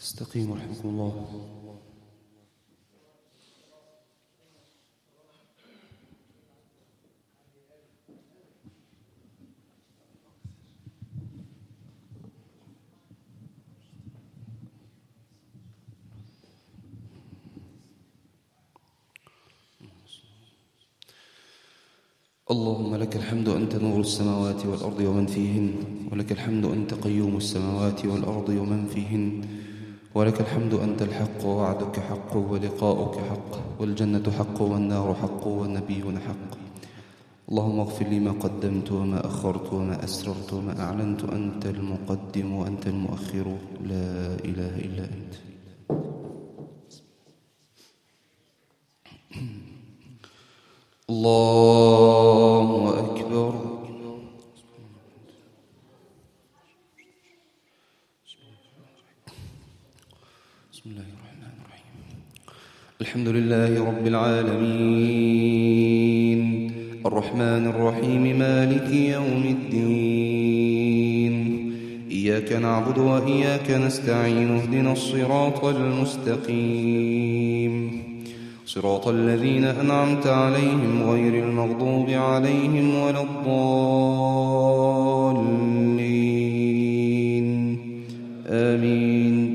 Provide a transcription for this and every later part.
استقيموا رحمكم الله. اللهم لك الحمد أنت نور السماوات والأرض ومن فيهن، ولك الحمد أنت قيوم السماوات والأرض ومن فيهن، ولك الحمد أنت الحق ووعدك حق ولقاؤك حق، والجنة حق والنار حق والنبيون حق. اللهم اغفر لي ما قدمت وما أخرت وما أسررت وما أعلنت، أنت المقدم وأنت المؤخر، لا إله إلا أنت. الله أكبر. بسم الله الرحمن الرحيم. الحمد لله رب العالمين، الرحمن الرحيم، مالك يوم الدين. إياك نعبد وإياك نستعين، اهدنا الصراط المستقيم، صراط الذين أنعمت عليهم غير المغضوب عليهم ولا الضالين، آمين.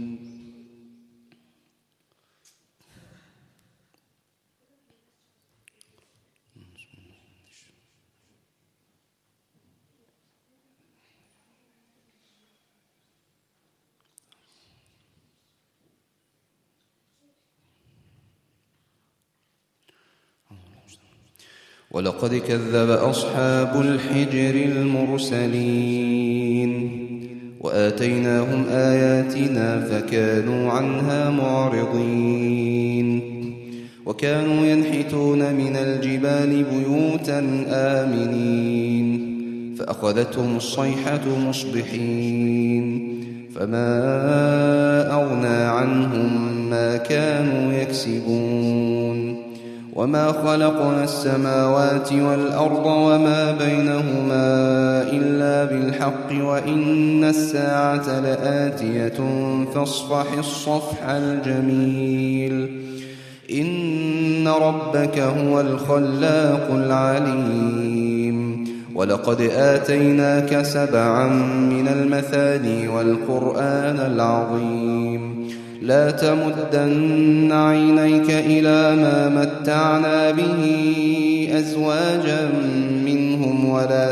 ولقد كذب أصحاب الحجر المرسلين، وآتيناهم آياتنا فكانوا عنها معرضين، وكانوا ينحتون من الجبال بيوتا آمنين، فأخذتهم الصيحة مصبحين، فما أغنى عنهم ما كانوا يكسبون. وما خلقنا السماوات والأرض وما بينهما إلا بالحق، وإن الساعة لآتية فاصفح الصفح الجميل. إن ربك هو الخلاق العليم. ولقد آتيناك 7 من المثاني والقرآن العظيم. لا تمدن عينيك إلى ما متعنا به أزواجا منهم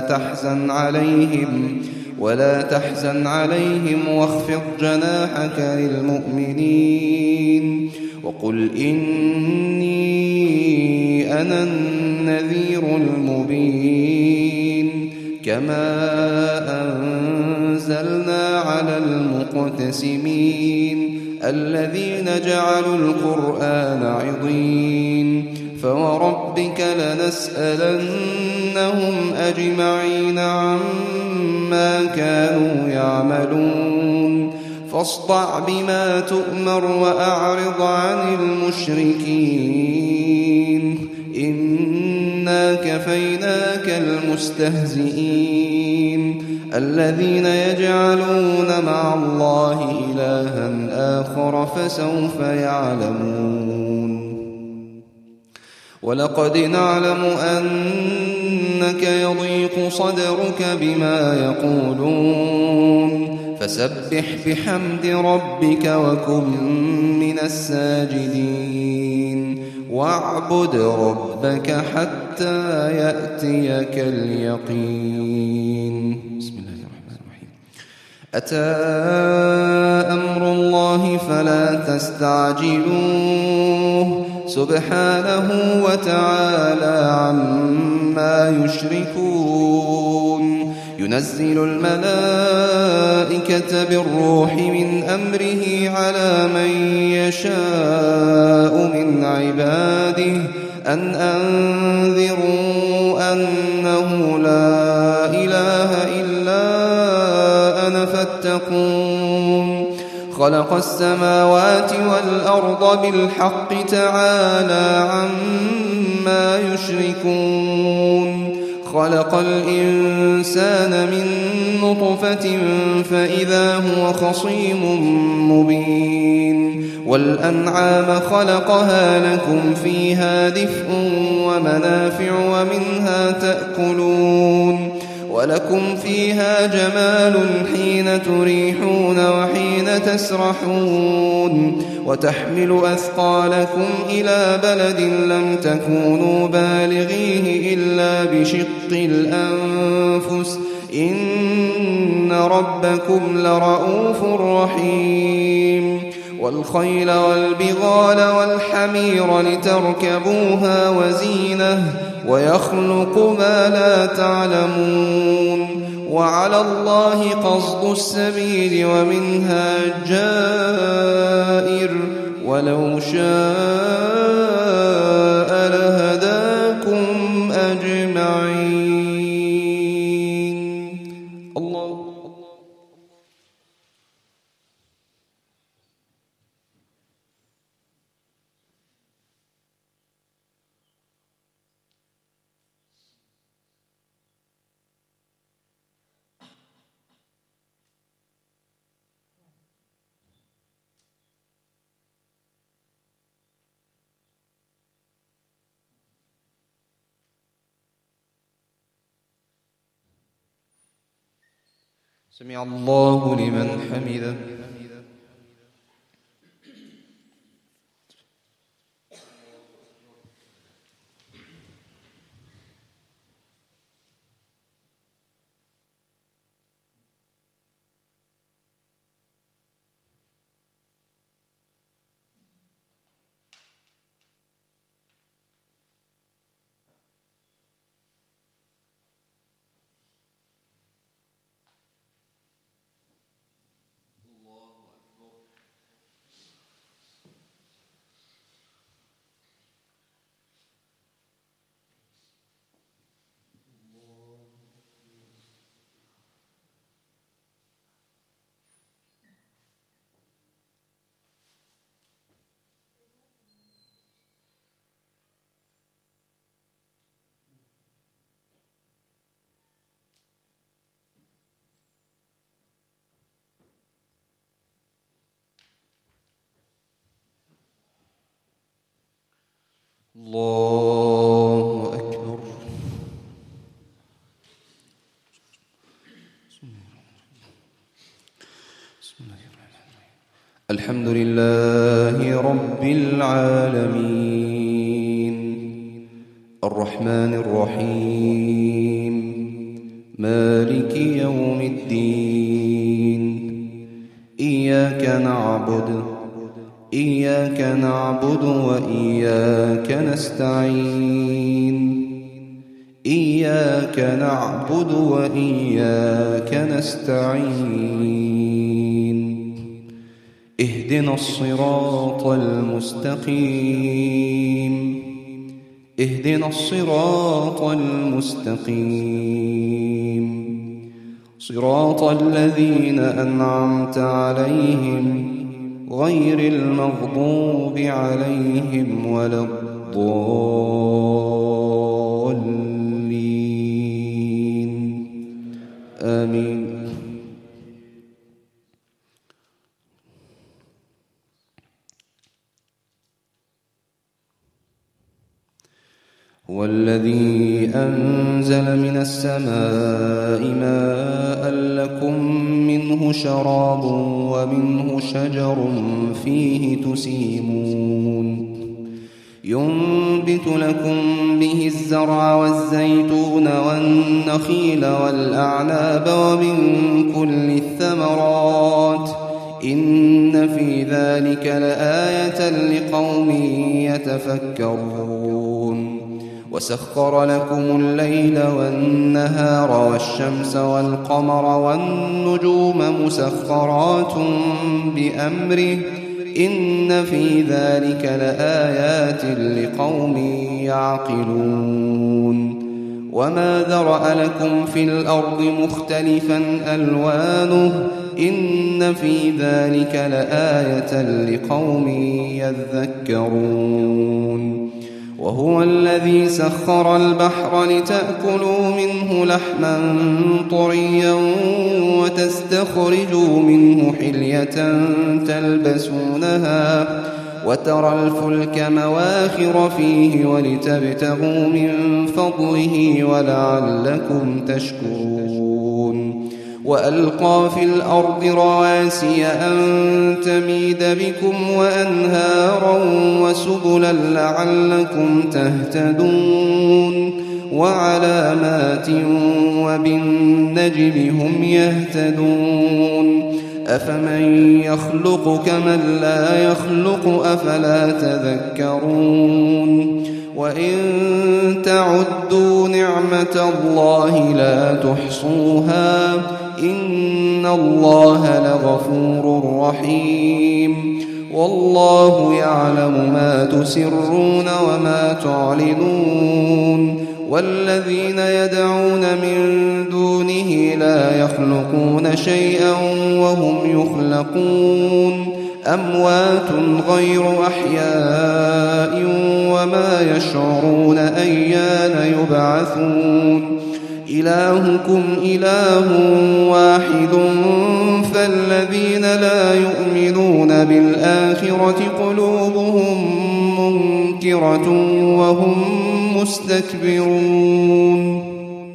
ولا تحزن عليهم واخفض جناحك للمؤمنين، وقل إني أنا النذير المبين. كما أنزلنا على المقتسمين الذين جعلوا القرآن عضين. فوربك لنسألنهم أجمعين عما كانوا يعملون. فاصدع بما تؤمر وأعرض عن المشركين، إنا كفيناك المستهزئين الذين يجعلون مع الله إلها آخر فسوف يعلمون. ولقد نعلم أنك يضيق صدرك بما يقولون، فسبح بحمد ربك وكن من الساجدين، واعبد ربك حتى يأتيك اليقين. بسم الله الرحمن الرحيم. أتى أمر الله فلا تستعجلوه، سبحانه وتعالى عما يشركون. ينزل الملائكة بالروح من أمره على من يشاء من عباده أن أنذروا أنه لا إله إلا أنا فاتقون. خلق السماوات والأرض بالحق، تعالى عما يشركون. خلق الإنسان من نطفة فإذا هو خصيم مبين والأنعام خلقها لكم فيها دفء ومنافع ومنها تأكلون ولكم فيها جمال حين تريحون وحين تسرحون وتحمل أثقالكم إلى بلد لم تكونوا بالغيه إلا بشق الأنفس إن ربكم لرؤوف رحيم والخيل والبغال والحمير لتركبوها وزينة ويخلق ما لا تعلمون وعلى الله قصد السبيل ومنها جائر ولو شاء لهداكم أجمعين. الله سمع الله لمن حمده. الله أكبر. الحمد لله رب العالمين الرحمن الرحيم مالك يوم الدين إياك نعبد وإياك نستعين إياك نعبد وإياك نستعين اهدنا الصراط المستقيم اهدنا الصراط المستقيم صراط الذين أنعمت عليهم غير المغضوب عليهم ولا الضالين آمين. هو الذي أنزل من السماء ماء لكم منه شراب ومنه شجر فيه تسيمون ينبت لكم به الزرع والزيتون والنخيل والأعناب ومن كل الثمرات إن في ذلك لآية لقوم يتفكرون وسخر لكم الليل والنهار والشمس والقمر والنجوم مسخرات بأمره إن في ذلك لآيات لقوم يعقلون وما ذرأ لكم في الأرض مختلفا ألوانه إن في ذلك لآية لقوم يذكرون وهو الذي سخر البحر لتأكلوا منه لحما طريا وتستخرجوا منه حلية تلبسونها وترى الفلك مواخر فيه ولتبتغوا من فضله ولعلكم تشكرون وألقى في الأرض رواسي أن تميد بكم وأنهارا وسبلا لعلكم تهتدون وعلامات وبالنجم هم يهتدون أفمن يخلق كمن لا يخلق أفلا تذكرون وإن تعدوا نعمة الله لا تحصوها إن الله لغفور رحيم والله يعلم ما تسرون وما تعلنون والذين يدعون من دونه لا يخلقون شيئا وهم يخلقون أموات غير أحياء وما يشعرون أيان يبعثون إلهكم إله واحد فالذين لا يؤمنون بالآخرة قلوبهم منكرة وهم مستكبرون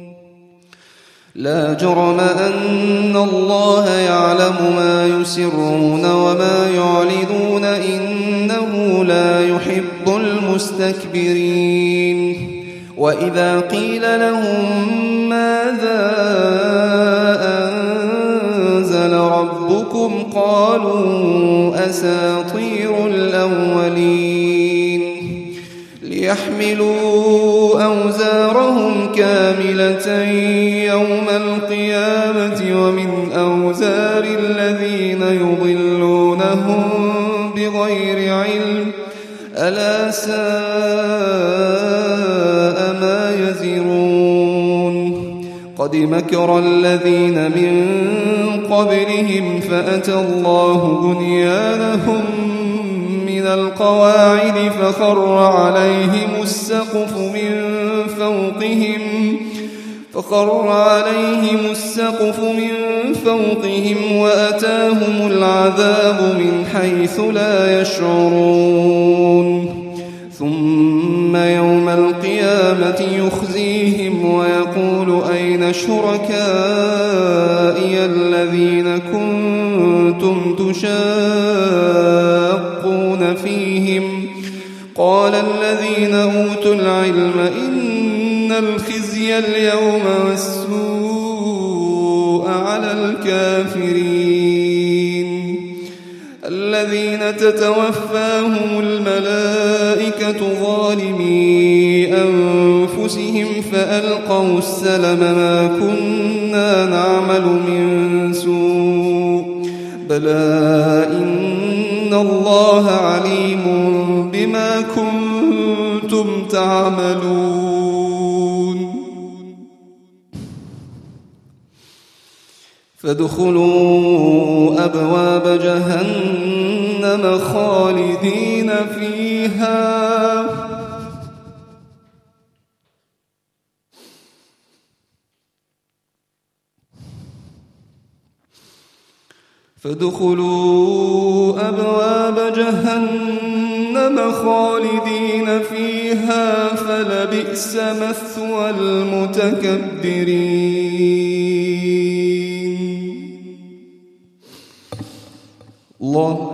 لا جرم أن الله يعلم ما يسرون وما يعلنون إنه لا يحب المستكبرين وإذا قيل لهم ماذا أنزل ربكم قالوا أساطير الأولين ليحملوا أوزارهم كاملة يوم القيامة ومن أوزار الذين يضلونهم بغير علم ألا ساء ما يزرون قد مكر الذين من قبلهم فأتى الله بنيانهم من القواعد فخر عليهم السقف من فوقهم وأتاهم العذاب من حيث لا يشعرون ثم يوم القيامة يخزيهم ويقول أين شركائي الذين كنتم تشاقون فيهم قال الذين أوتوا العلم إن الخزي اليوم والسوء على الكافرين الذين تتوفاهم الملائكة ظالمي أنفسهم فألقوا السلم ما كنا نعمل من سوء بلى إن الله عليم بما كنتم تعملون فادخلوا أبواب جهنم خالدين فيها فلبئس مثوى المتكبرين الله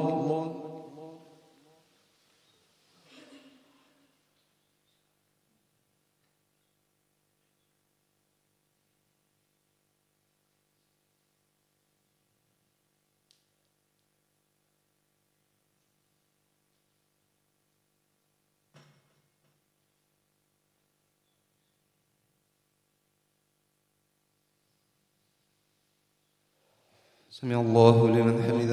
سمع الله لمن حمده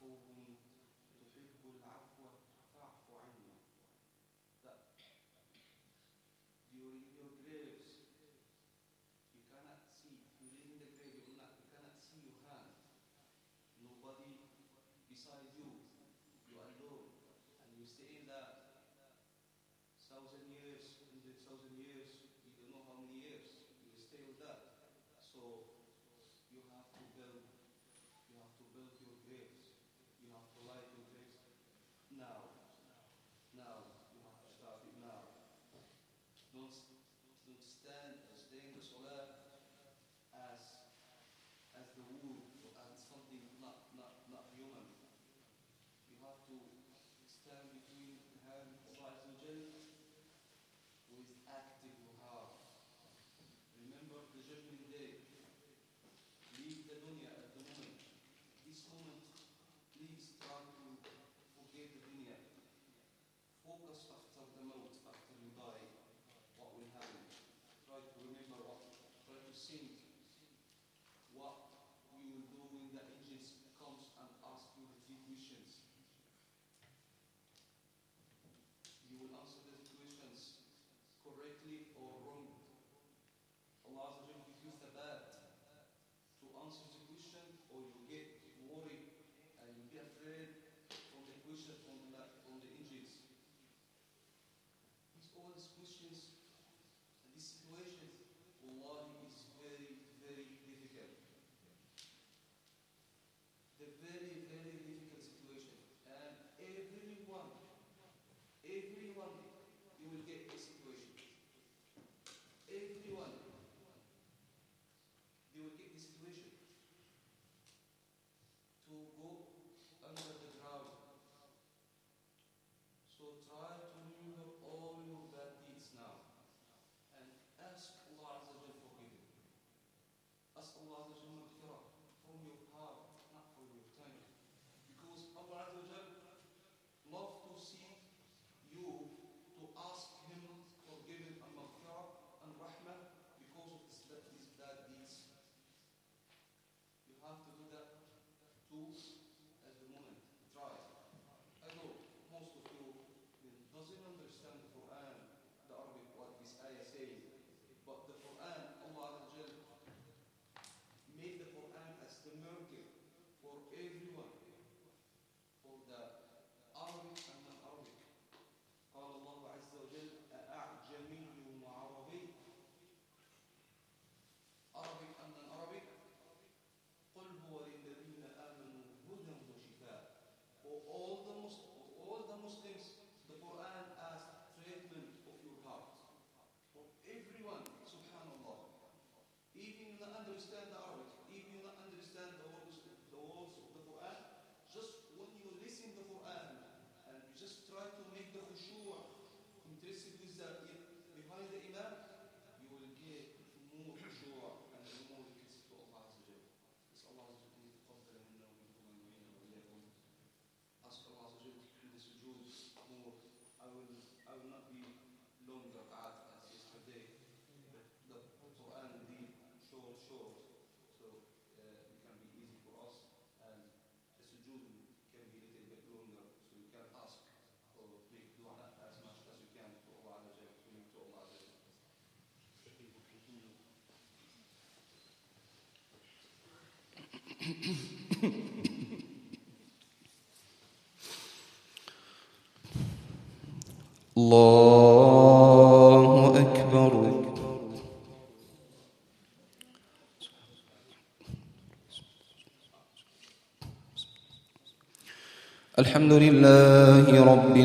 الله أكبر. الحمد لله رب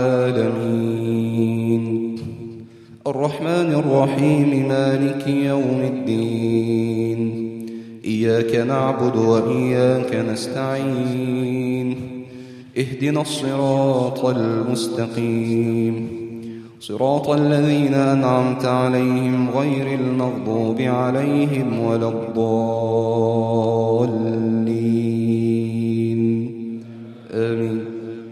العالمين الرحمن الرحيم مالك يوم الدين إياك نعبد وإياك نستعين اهدنا الصراط المستقيم صراط الذين أنعمت عليهم غير المغضوب عليهم ولا الضالين آمين.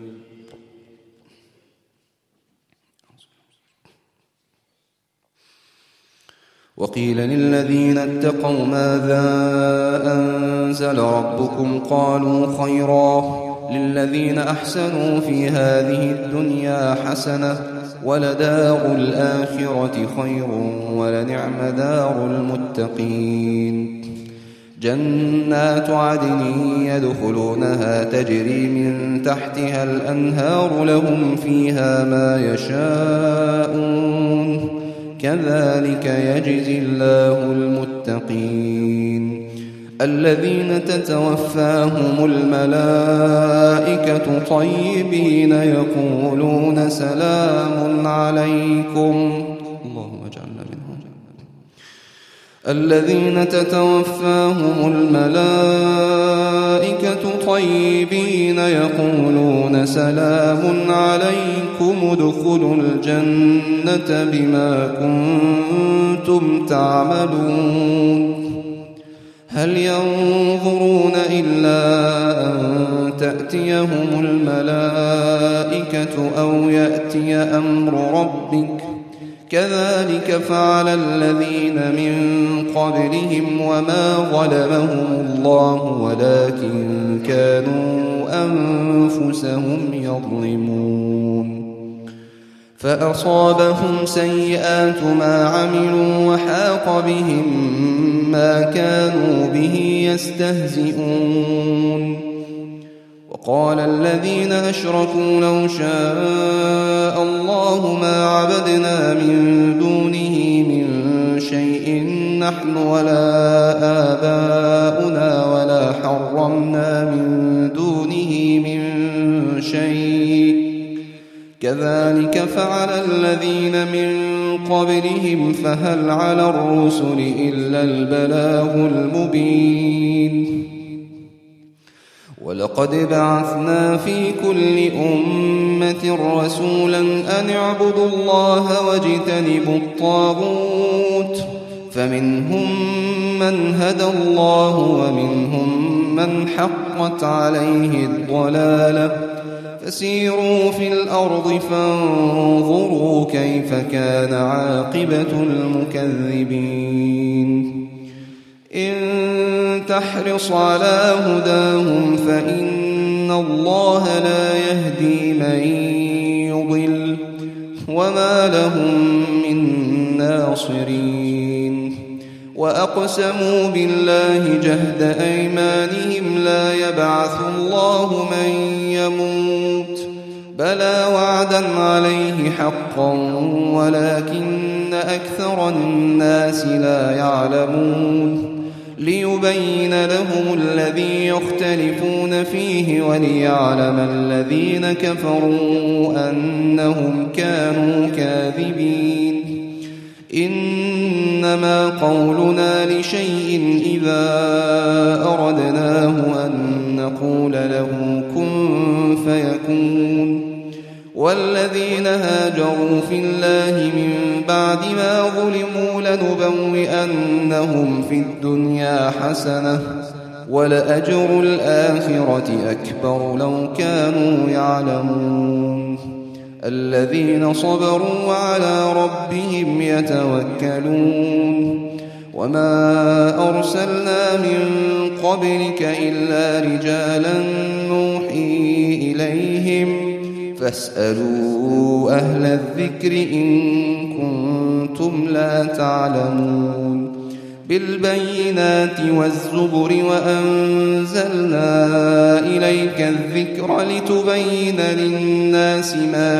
وقيل للذين اتقوا ماذا أنزل ربكم قالوا خيرا للذين أحسنوا في هذه الدنيا حسنة ولدار الآخرة خير ولنعم دار المتقين. جنات عدن يدخلونها تجري من تحتها الأنهار لهم فيها ما يشاءون كذلك يجزي الله المتقين. الذين تتوفاهم الملائكة طيبين يقولون سلام عليكم. اللهم اجعلنا منهم. الذين تتوفاهم الملائكة طيبين يقولون سلام عليكم ادخلوا الجنة بما كنتم تعملون. هل ينظرون إلا أن تأتيهم الملائكة أو يأتي أمر ربك كذلك فعل الذين من قبلهم وما ظلمهم الله ولكن كانوا أنفسهم يظلمون. فأصابهم سيئات ما عملوا وحاق بهم ما كانوا به يستهزئون. وقال الذين أشركوا لو شاء الله ما عبدنا من دونه من شيء نحن ولا آباؤنا ولا حرمنا من دونه من شيء كذلك فعل الذين من قبلهم فهل على الرسل إلا البلاغ المبين. ولقد بعثنا في كل أمة رسولا أن اعبدوا الله واجتنبوا الطاغوت فمنهم من هدى الله ومنهم من حقت عليه الضلالة فسيروا في الأرض فانظروا كيف كان عاقبة المكذبين. إن تحرص على هداهم فإن الله لا يهدي من يضل وما لهم من ناصرين. وأقسموا بالله جهد أيمانهم لا يبعث الله من يموت بلى وعدا عليه حقا ولكن أكثر الناس لا يعلمون. ليبين لهم الذي يختلفون فيه وليعلم الذين كفروا أنهم كانوا كاذبين. إنما قولنا لشيء إذا أردناه أن نقول له كن فيكون. والذين هاجروا في الله من بعد ما ظلموا لنبوئنهم في الدنيا حسنة ولأجر الآخرة أكبر لو كانوا يعلمون. الذين صبروا وعلى ربهم يتوكلون. وما أرسلنا من قبلك إلا رجالا نوحي إليهم فاسألوا أهل الذكر إن كنتم لا تعلمون. بالبينات والزبر وأنزلنا إليك الذكر لتبين للناس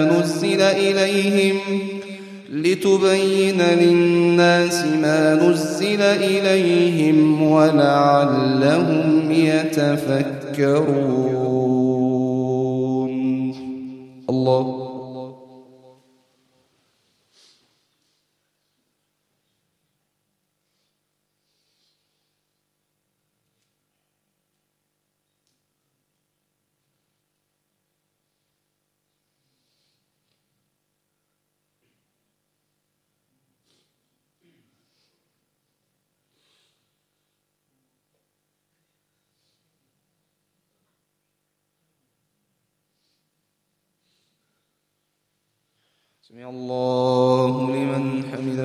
ما نزل إليهم ولعلهم يتفكرون. الله سمع الله لمن حمده.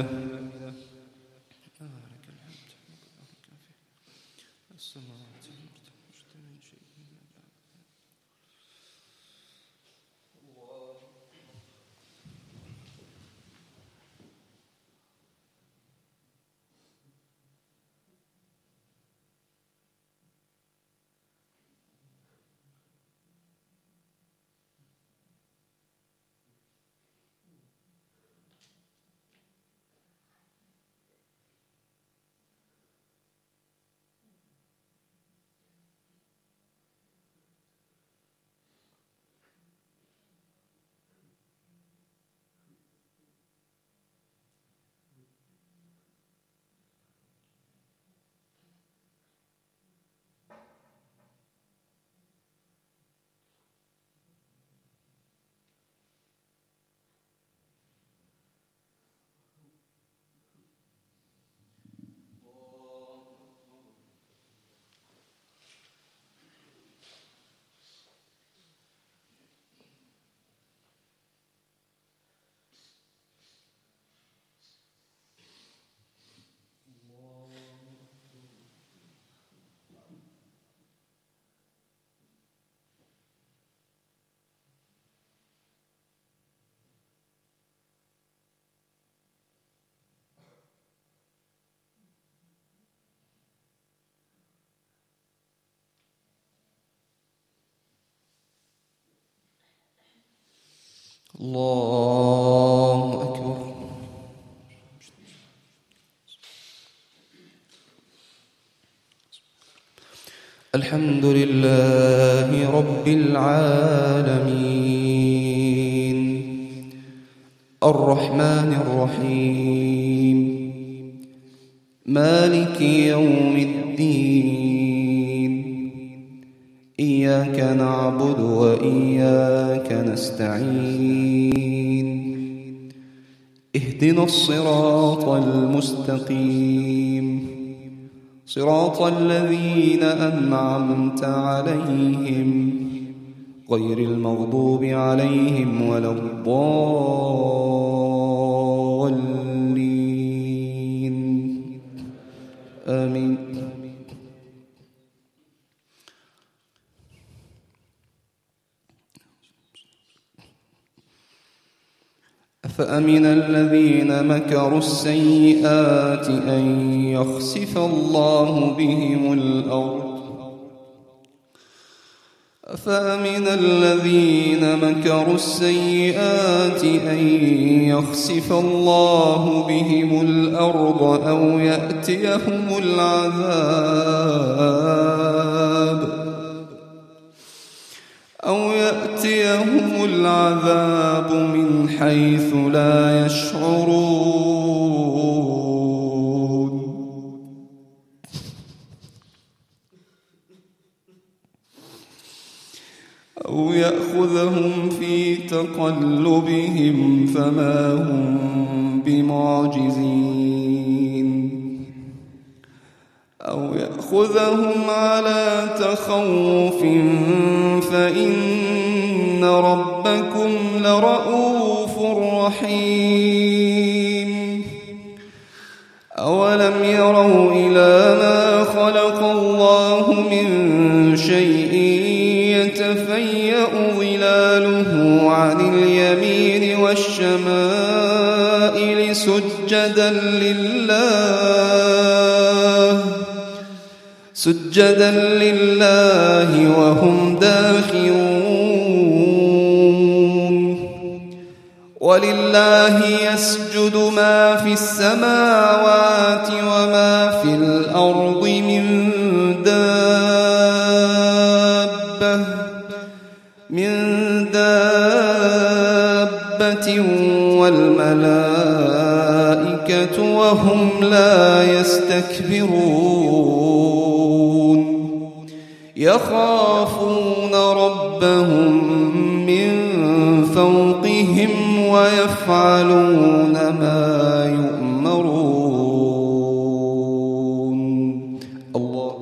الله أكبر. الحمد لله رب العالمين الرحمن الرحيم مالك يوم الدين إياك نعبد وإياك نستعين اهدنا الصراط المستقيم صراط الذين أنعمت عليهم غير المغضوب عليهم ولا الضالين آمين. أفأمن الذين مكروا السيئات أن يخسف الله بهم الأرض أفأمن الذين مكروا السيئات أن يخسف الله بهم الأرض أو يأتيهم العذاب من حيث لا يشعرون أو يأخذهم في تقلبهم فما هم بمعجزين أو يأخذهم على تخوف فإن ربكم لرؤوف رحيم أولم يروا إلى ما خلق الله من شيء يتفيأ ظلاله عن اليمين والشمائل سجدا لله وهم داخرون ولله يسجد ما في السماوات وما في الأرض من دابة والملائكة وهم لا يستكبرون يخافون ربهم من فوقهم ويفعلون ما يؤمرون. الله.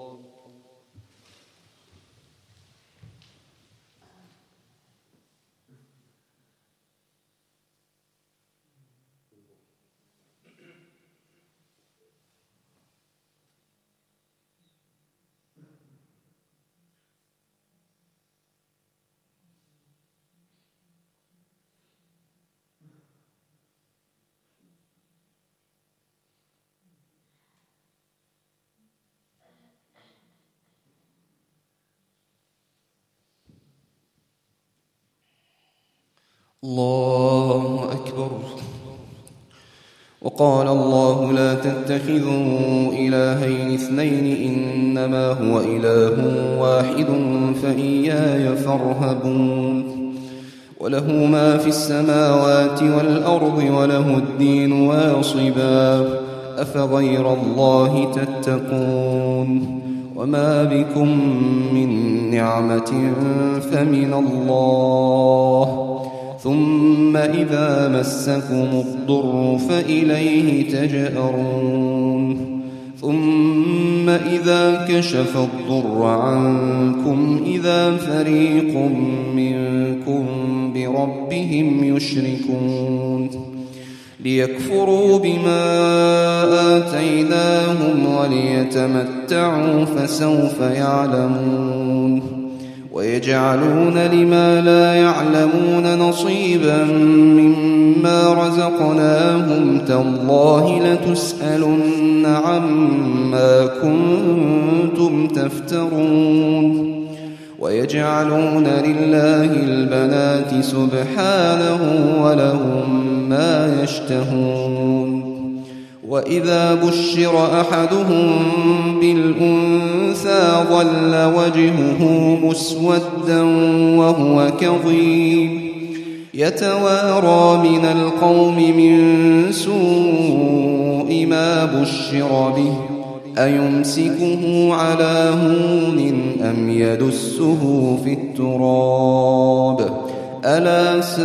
الله أكبر. وقال الله لا تتخذوا إلهين اثنين إنما هو إله واحد فإياي فارهبون وله ما في السماوات والأرض وله الدين واصبا أفغير الله تتقون وما بكم من نعمة فمن الله ثم إذا مسكم الضر فإليه تجأرون ثم إذا كشف الضر عنكم إذا فريق منكم بربهم يشركون ليكفروا بما آتيناهم وليتمتعوا فسوف يعلمون ويجعلون لما لا يعلمون نصيبا مما رزقناهم تالله لتسألن عما كنتم تفترون ويجعلون لله البنات سبحانه ولهم ما يشتهون وإذا بشر أحدهم بالأنثى ظل وجهه مسودا وهو كظيم يتوارى من القوم من سوء ما بشر به أيمسكه على هون أم يدسه في التراب ألا ساء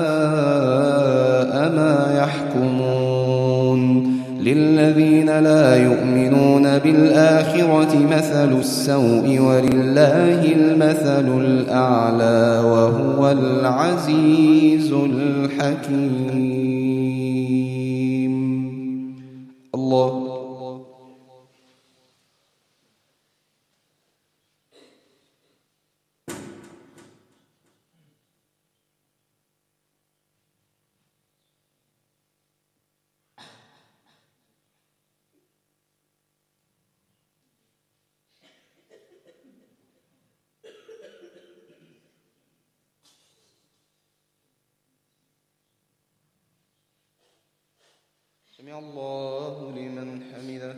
ما يحكمون للذين لا يؤمنون بالآخرة مثل السوء ولله المثل الأعلى وهو العزيز الحكيم. الله سمع الله لمن حمده.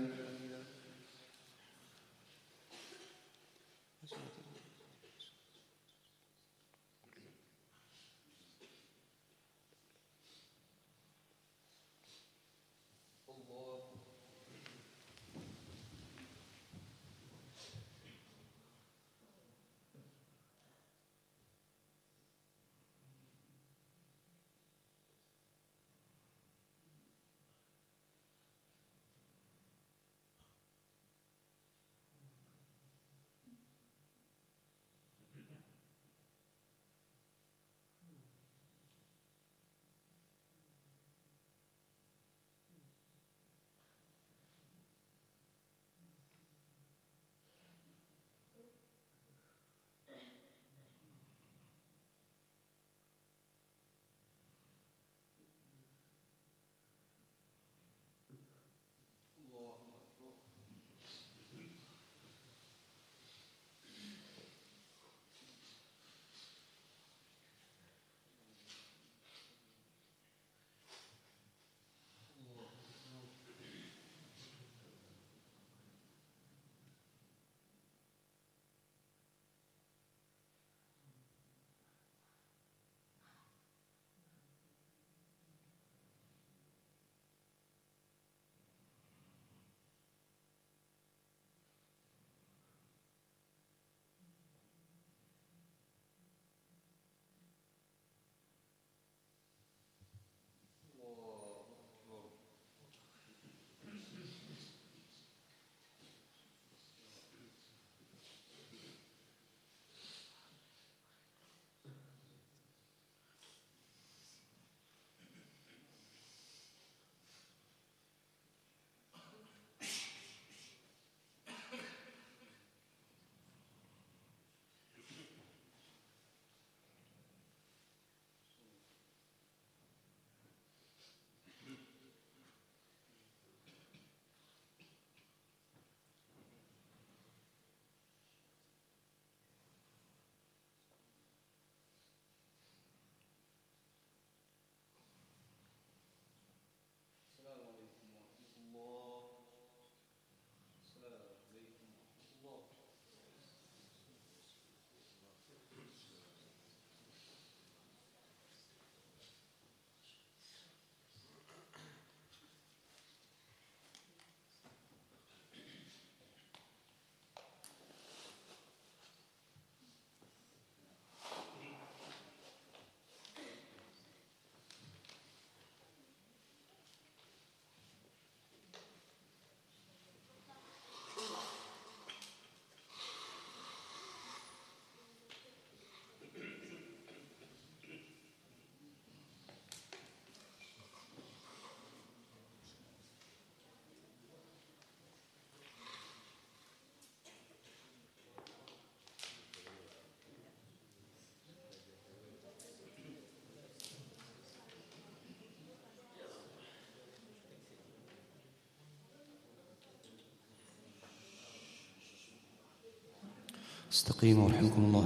استقيموا رحمكم الله.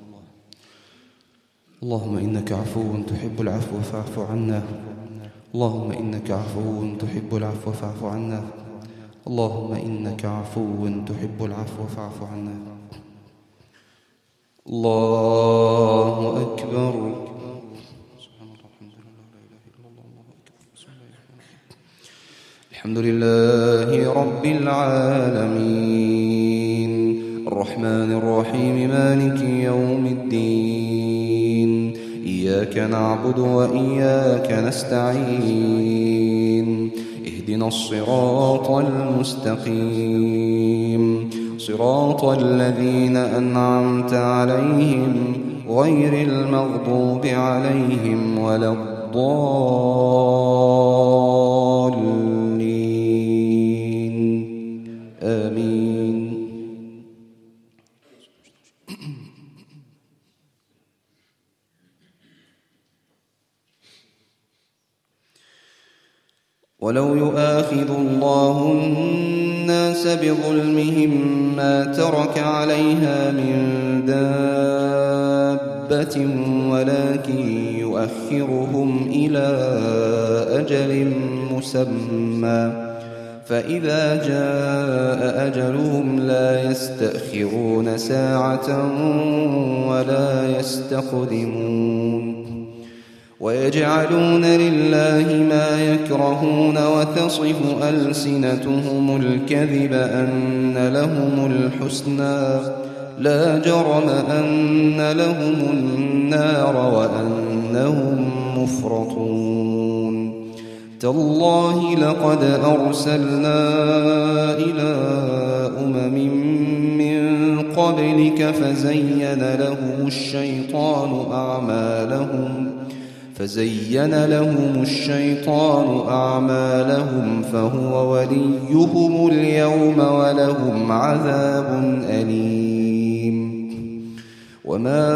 اللهم إنك عفو تحب العفو فاعف عنا. اللهم إنك عفو تحب العفو فاعف عنا. اللهم إنك عفو تحب العفو فاعف عنا. الله أكبر. الحمد لله رب العالمين الرحمن الرحيم مالك يوم الدين إياك نعبد وإياك نستعين اهدنا الصراط المستقيم صراط الذين أنعمت عليهم غير المغضوب عليهم ولا الضالين آمين. ولو يؤاخذ الله الناس بظلمهم ما ترك عليها من دابة ولكن يؤخرهم إلى أجل مسمى فإذا جاء أجلهم لا يستأخرون ساعة ولا يستقدمون. ويجعلون لله ما يكرهون وتصف ألسنتهم الكذب أن لهم الحسنى لا جرم أن لهم النار وأنهم مفرطون. تالله لقد أرسلنا إلى من قبلك فزين لهم الشيطان أعمالهم فهو وليهم اليوم ولهم عذاب أليم. وما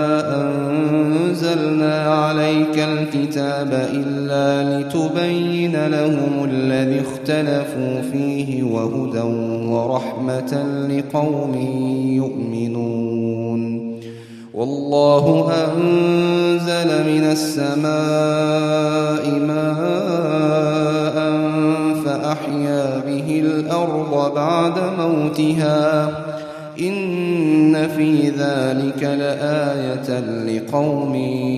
أنزلنا عليك الكتاب إلا لتبين لهم الذي اختلفوا فيه وهدى ورحمة لقوم يؤمنون. والله أنزل من السماء ماء فأحيا به الأرض بعد موتها إن في ذلك لآية لقوم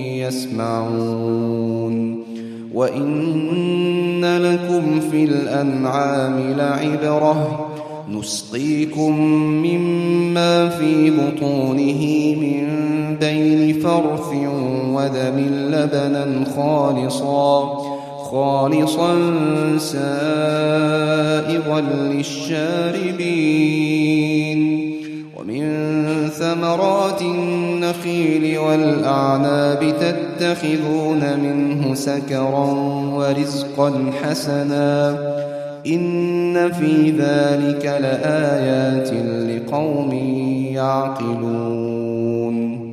يسمعون. وإن لكم في الأنعام لعبرة نسقيكم مما في بطونه من بين فرث ودم لبنا خالصا سائغا للشاربين. ومن ثمرات النخيل والأعناب تتخذون منه سكرا ورزقا حسنا إن في ذلك لآيات لقوم يعقلون.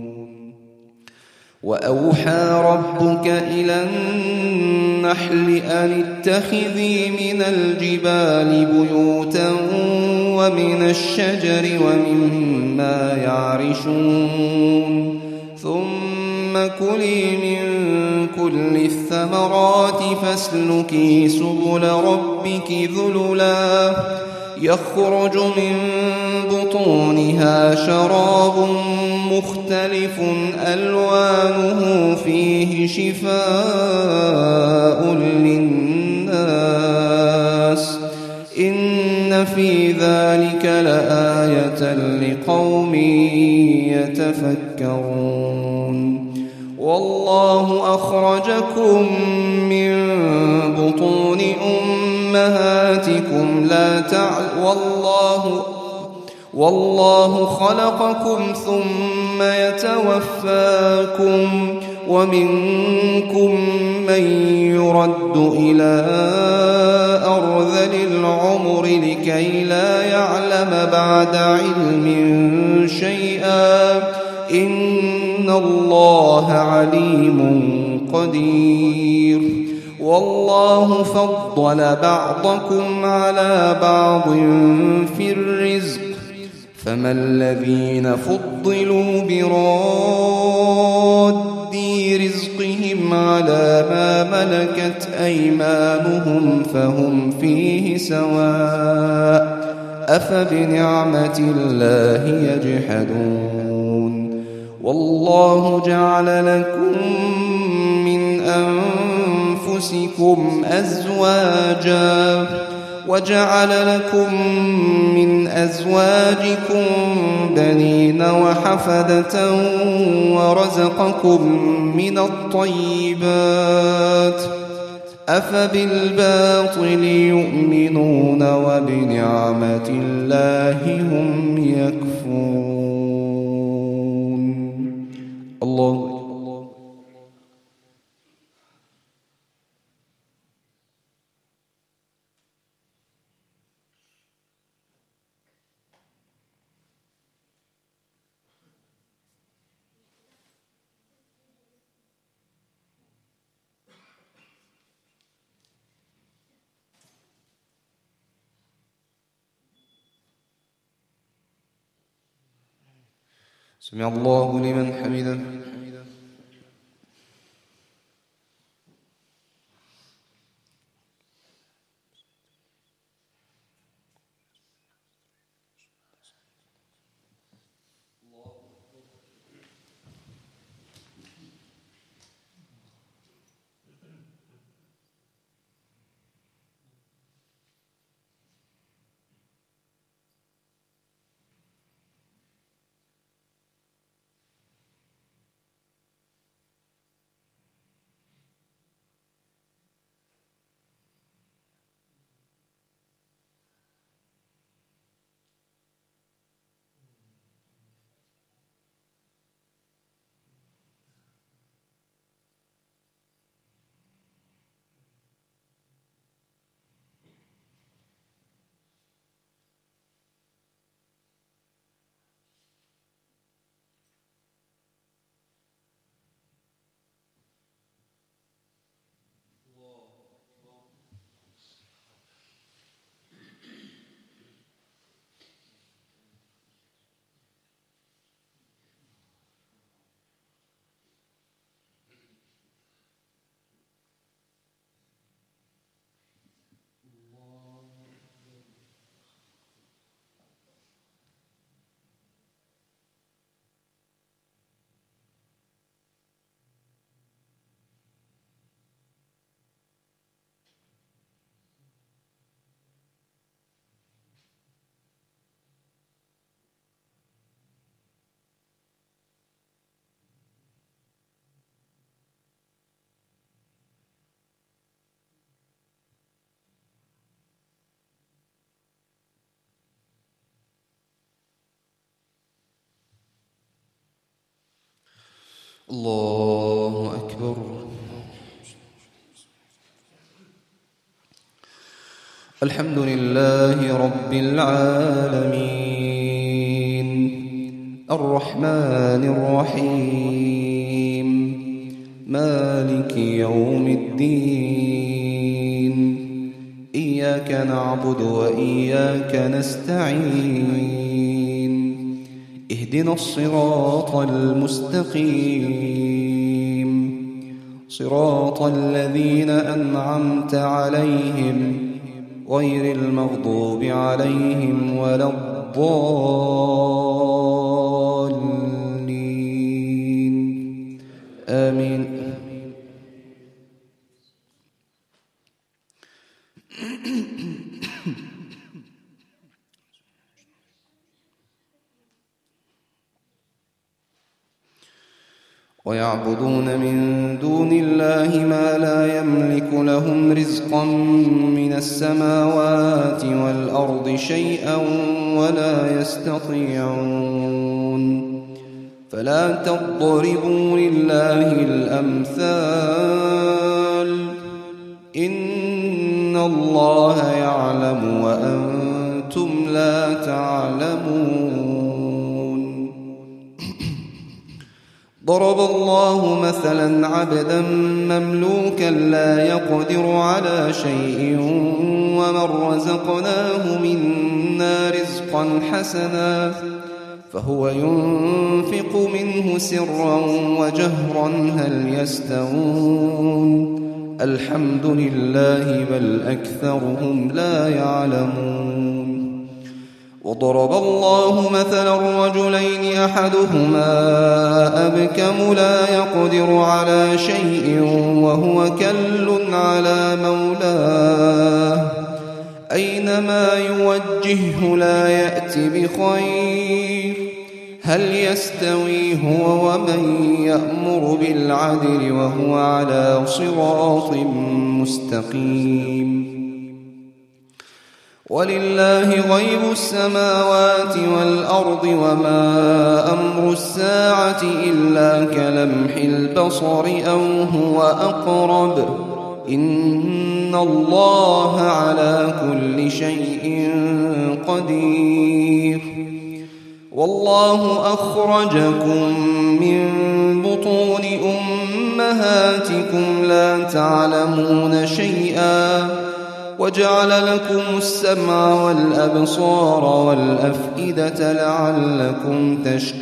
وأوحى ربك إلى النحل أن اتخذي من الجبال بيوتا ومن الشجر ومما يعرشون ثم كلي من كل الثمرات فاسلكي سبل ربك ذللا يخرج من بطونها شراب مختلف ألوانه فيه شفاء للناس إن في ذلك لآية لقوم يتفكرون. والله أخرجكم من بطون أمهاتكم والله خلقكم ثم يتوفاكم ومنكم من يرد إلى أرذل العمر لكي لا يعلم بعد علم شيئا إن الله عليم قدير. والله فضل بعضكم على بعض في الرزق فما الذين فضلوا براد رزقهم على ما ملكت أيمانهم فهم فيه سواء أفبنعمة الله يجحدون والله جعل لكم من أنفسكم أزواجا وجعل لكم من أزواجكم بنين وحفدة ورزقكم من الطيبات أفبالباطل يؤمنون وبنعمة الله هم يكفرون. الله سمع الله لمن حمده. الله أكبر. الحمد لله رب العالمين الرحمن الرحيم مالك يوم الدين إياك نعبد وإياك نستعين اهدنا الصراط المستقيم صراط الذين أنعمت عليهم غير المغضوب عليهم ولا الضالين آمين. ويعبدون من دون الله ما لا يملك لهم رزقا من السماوات والأرض شيئا ولا يستطيعون فلا تضربوا لله الأمثال إن الله يعلم وأنتم لا تعلمون. ضرب الله مثلا عبدا مملوكا لا يقدر على شيء ومن رزقناه منا رزقا رزقا حسنا فهو ينفق منه سرا وجهرا هل يستوون الحمد لله بل أكثرهم لا يعلمون وضرب الله مثلا رجلين أحدهما أبكم لا يقدر على شيء وهو كل على مولاه أينما يوجهه لا يأت بخير هل يستوي هو ومن يأمر بالعدل وهو على صراط مستقيم ولله غيب السماوات والأرض وما أمر الساعة إلا كلمح البصر أو هو أقرب إن الله على كل شيء قدير والله أخرجكم من بطون أمهاتكم لا تعلمون شيئا وجعل لكم السمع والأبصار والأفئدة لعلكم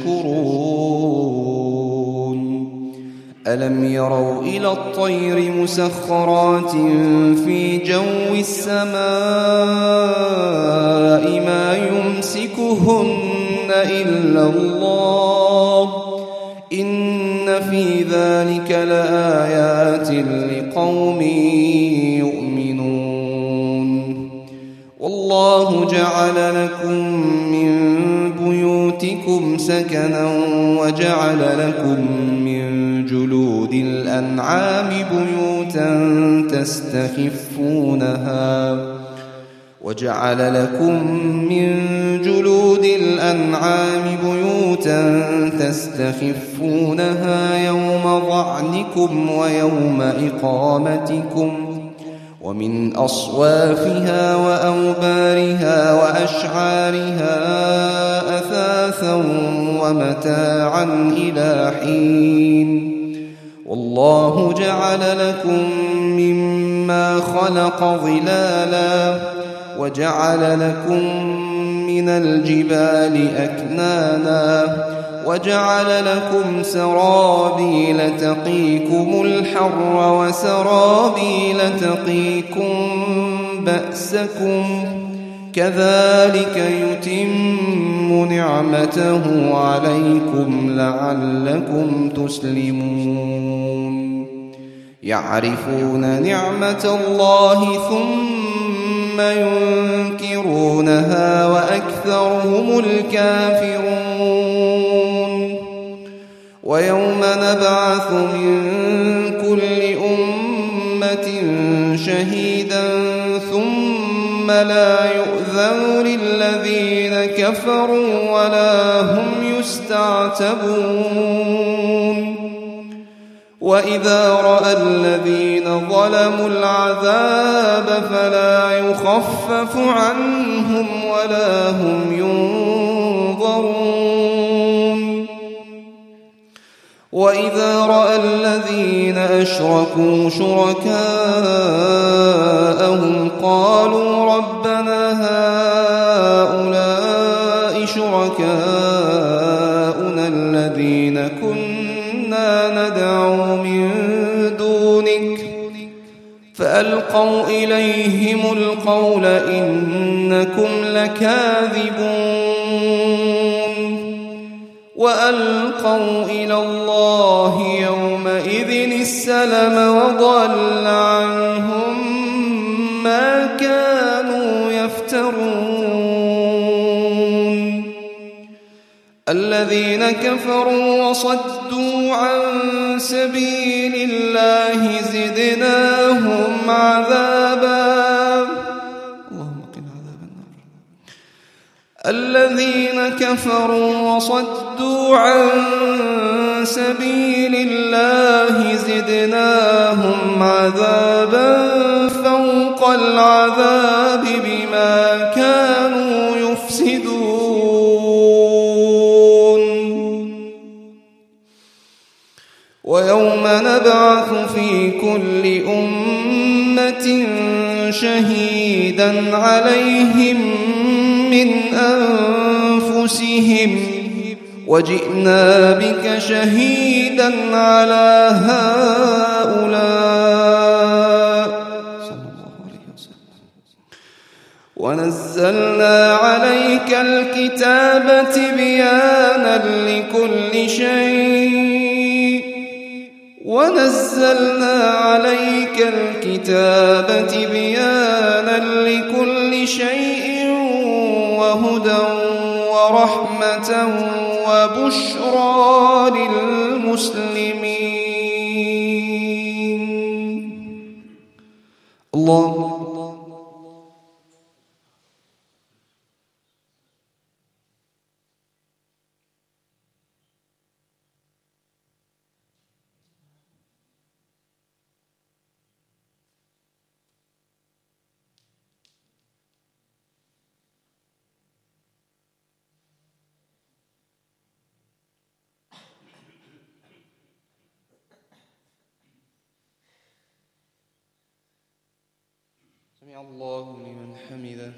تشكرون ألم يروا إلى الطير مسخرات في جو السماء ما يمسكهن إلا الله إن في ذلك لآيات لقوم يؤمنون والله جعل لكم من بيوتكم سكنا وجعل لكم من جلود الأنعام بيوتا تستخفونها يوم ظعنكم ويوم إقامتكم ومن أصوافها وأوبارها وأشعارها أثاثا ومتاعا إلى حين والله جعل لكم مما خلق ظلالا وجعل لكم من الجبال أكنانا وجعل لكم سرابيل تقيكم الحر وسرابيل تقيكم بأسكم كذلك يتم نعمته عليكم لعلكم تسلمون يعرفون نعمة الله ثم ينكرونها وأكثرهم الكافرون ويوم نبعث من كل أمة شهيدا ثم لا يؤذن للذين كفروا ولا هم يستعتبون وإذا رأى الذين ظلموا العذاب فلا يخفف عنهم ولا هم ينظرون وإذا رأى الذين أشركوا شركاءهم قالوا ربنا هؤلاء شركاؤنا الذين كنا ندعو من دونك فألقوا إليهم القول إنكم لكاذبون وألقوا إلى الله يومئذ السلم وضل عنهم ما كانوا يفترون الذين كفروا وصدوا عن سبيل الله زدناهم عذابا اللهم قنا عذاب النار الذين كفروا وصدوا عن سبيل الله زدناهم عذابا فوق العذاب بما كانوا يفسدون ويوم نبعث في كل أمة شهيدا عليهم من أنفسهم وجئنا بك شهيدا على هؤلاء صلى الله عليه وسلم ونزلنا عليك الكتاب تبيانا لكل شيء وهدى ورحمة وبشرى للمسلمين. الله سمع الله لمن حمده.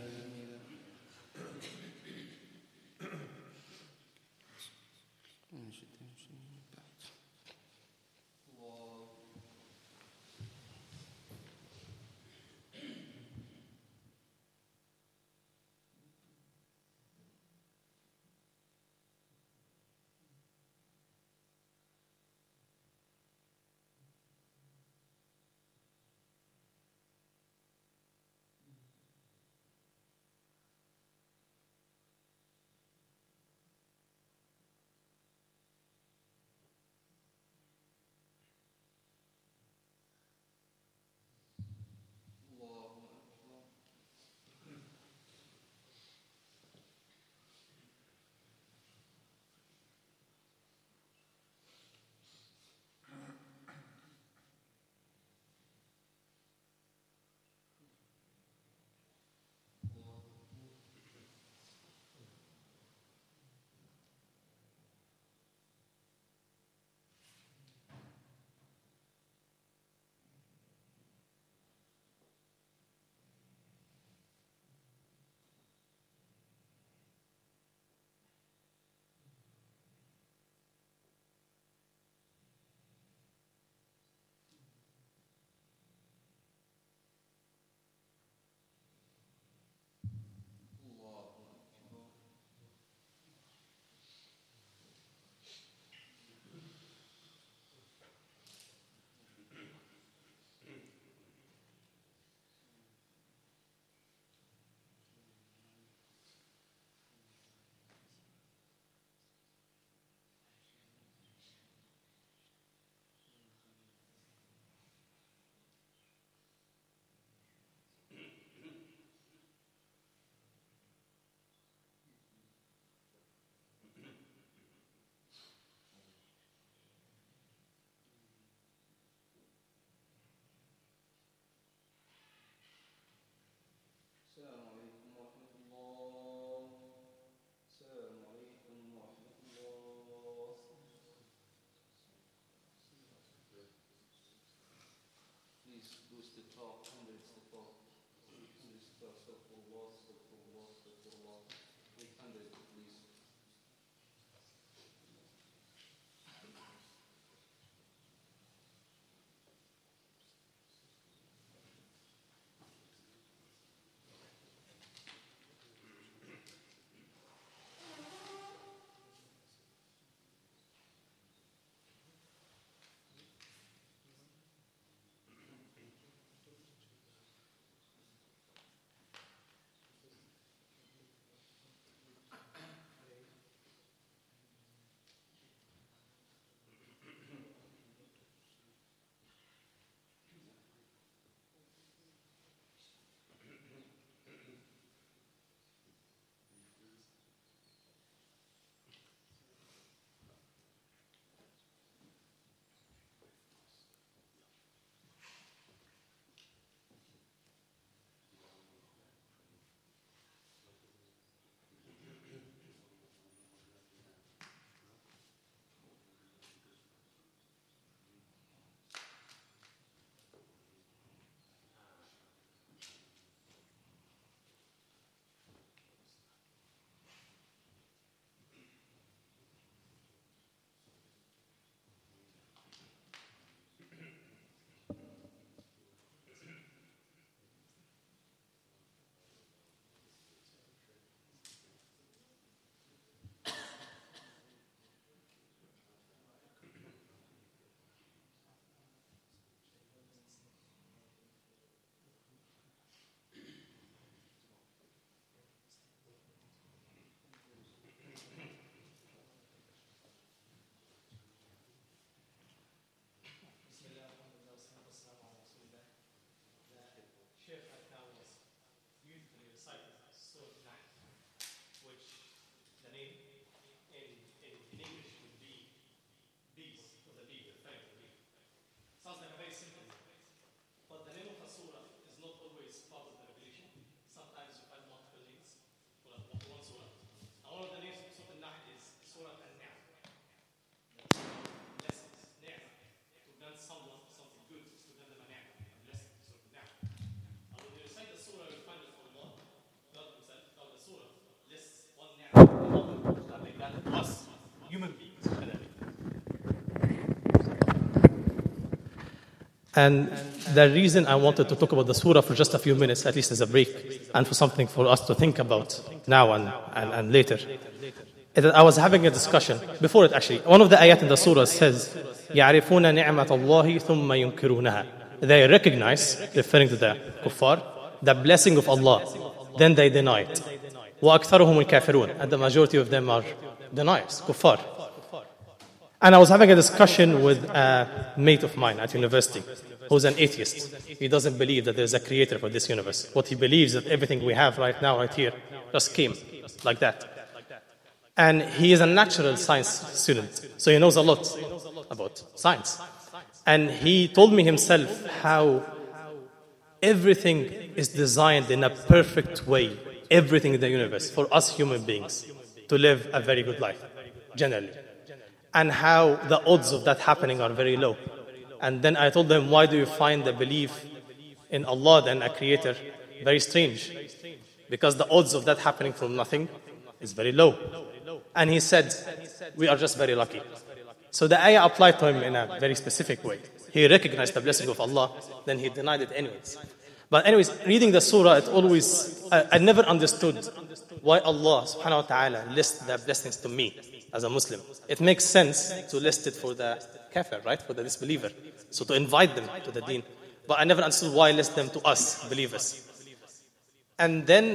And the reason I wanted to talk about the surah for just a few minutes, at least as a break, and for something for us to think about now and later, is that I was having a discussion, before it actually, one of the ayat in the surah says, يَعْرِفُونَ نِعْمَةَ اللَّهِ ثُمَّ يُنْكِرُونَهَا. They recognize, referring to the kuffar, the blessing of Allah, then they deny it. وَأَكْثَرُهُمُ الْكَافِرُونَ. And the majority of them are deniers, kuffar. And I was having a discussion with a mate of mine at university who's an atheist. He doesn't believe that there's a creator for this universe. What he believes is that everything we have right now, right here, just came like that. And he is a natural science student, so he knows a lot about science. And he told me himself how everything is designed in a perfect way, everything in the universe, for us human beings to live a very good life, generally. And how the odds of that happening are very low. And then I told them, why do you find the belief in Allah, then a creator, very strange? Because the odds of that happening from nothing is very low. And he said, we are just very lucky. So the ayah applied to him in a very specific way. He recognized the blessing of Allah, then he denied it anyways. But anyways, reading the surah, it always, I never understood why Allah subhanahu wa ta'ala lists the blessings to me as a Muslim. It makes sense to list it for the kafir, right? For the disbeliever. So to invite them to the deen. But I never understood why list them to us, believers. And then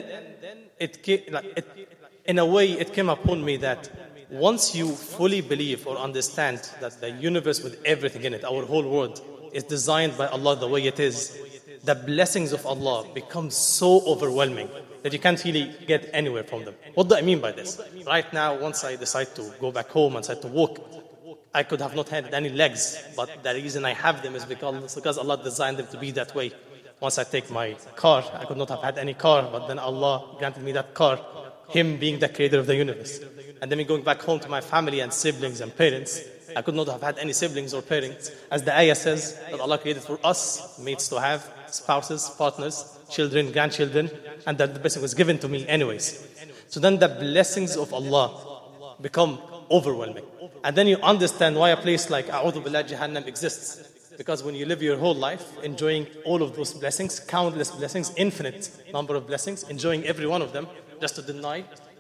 in a way, it came upon me that once you fully believe or understand that the universe with everything in it, our whole world, is designed by Allah the way it is, the blessings of Allah become so overwhelming that you can't really get anywhere from them. What do I mean by this? Right now, once I decide to go back home and decide to walk, I could have not had any legs, but the reason I have them is because Allah designed them to be that way. Once I take my car, I could not have had any car, but then Allah granted me that car, Him being the creator of the universe. And then me going back home to my family and siblings and parents, I could not have had any siblings or parents. As the ayah says, that Allah created for us, mates to have, spouses, partners, children, grandchildren, and that the blessing was given to me anyways. So then the blessings of Allah become overwhelming. And then you understand why a place like A'udhu Billah Jahannam exists. Because when you live your whole life enjoying all of those blessings, countless blessings, infinite number of blessings, enjoying every one of them, just to deny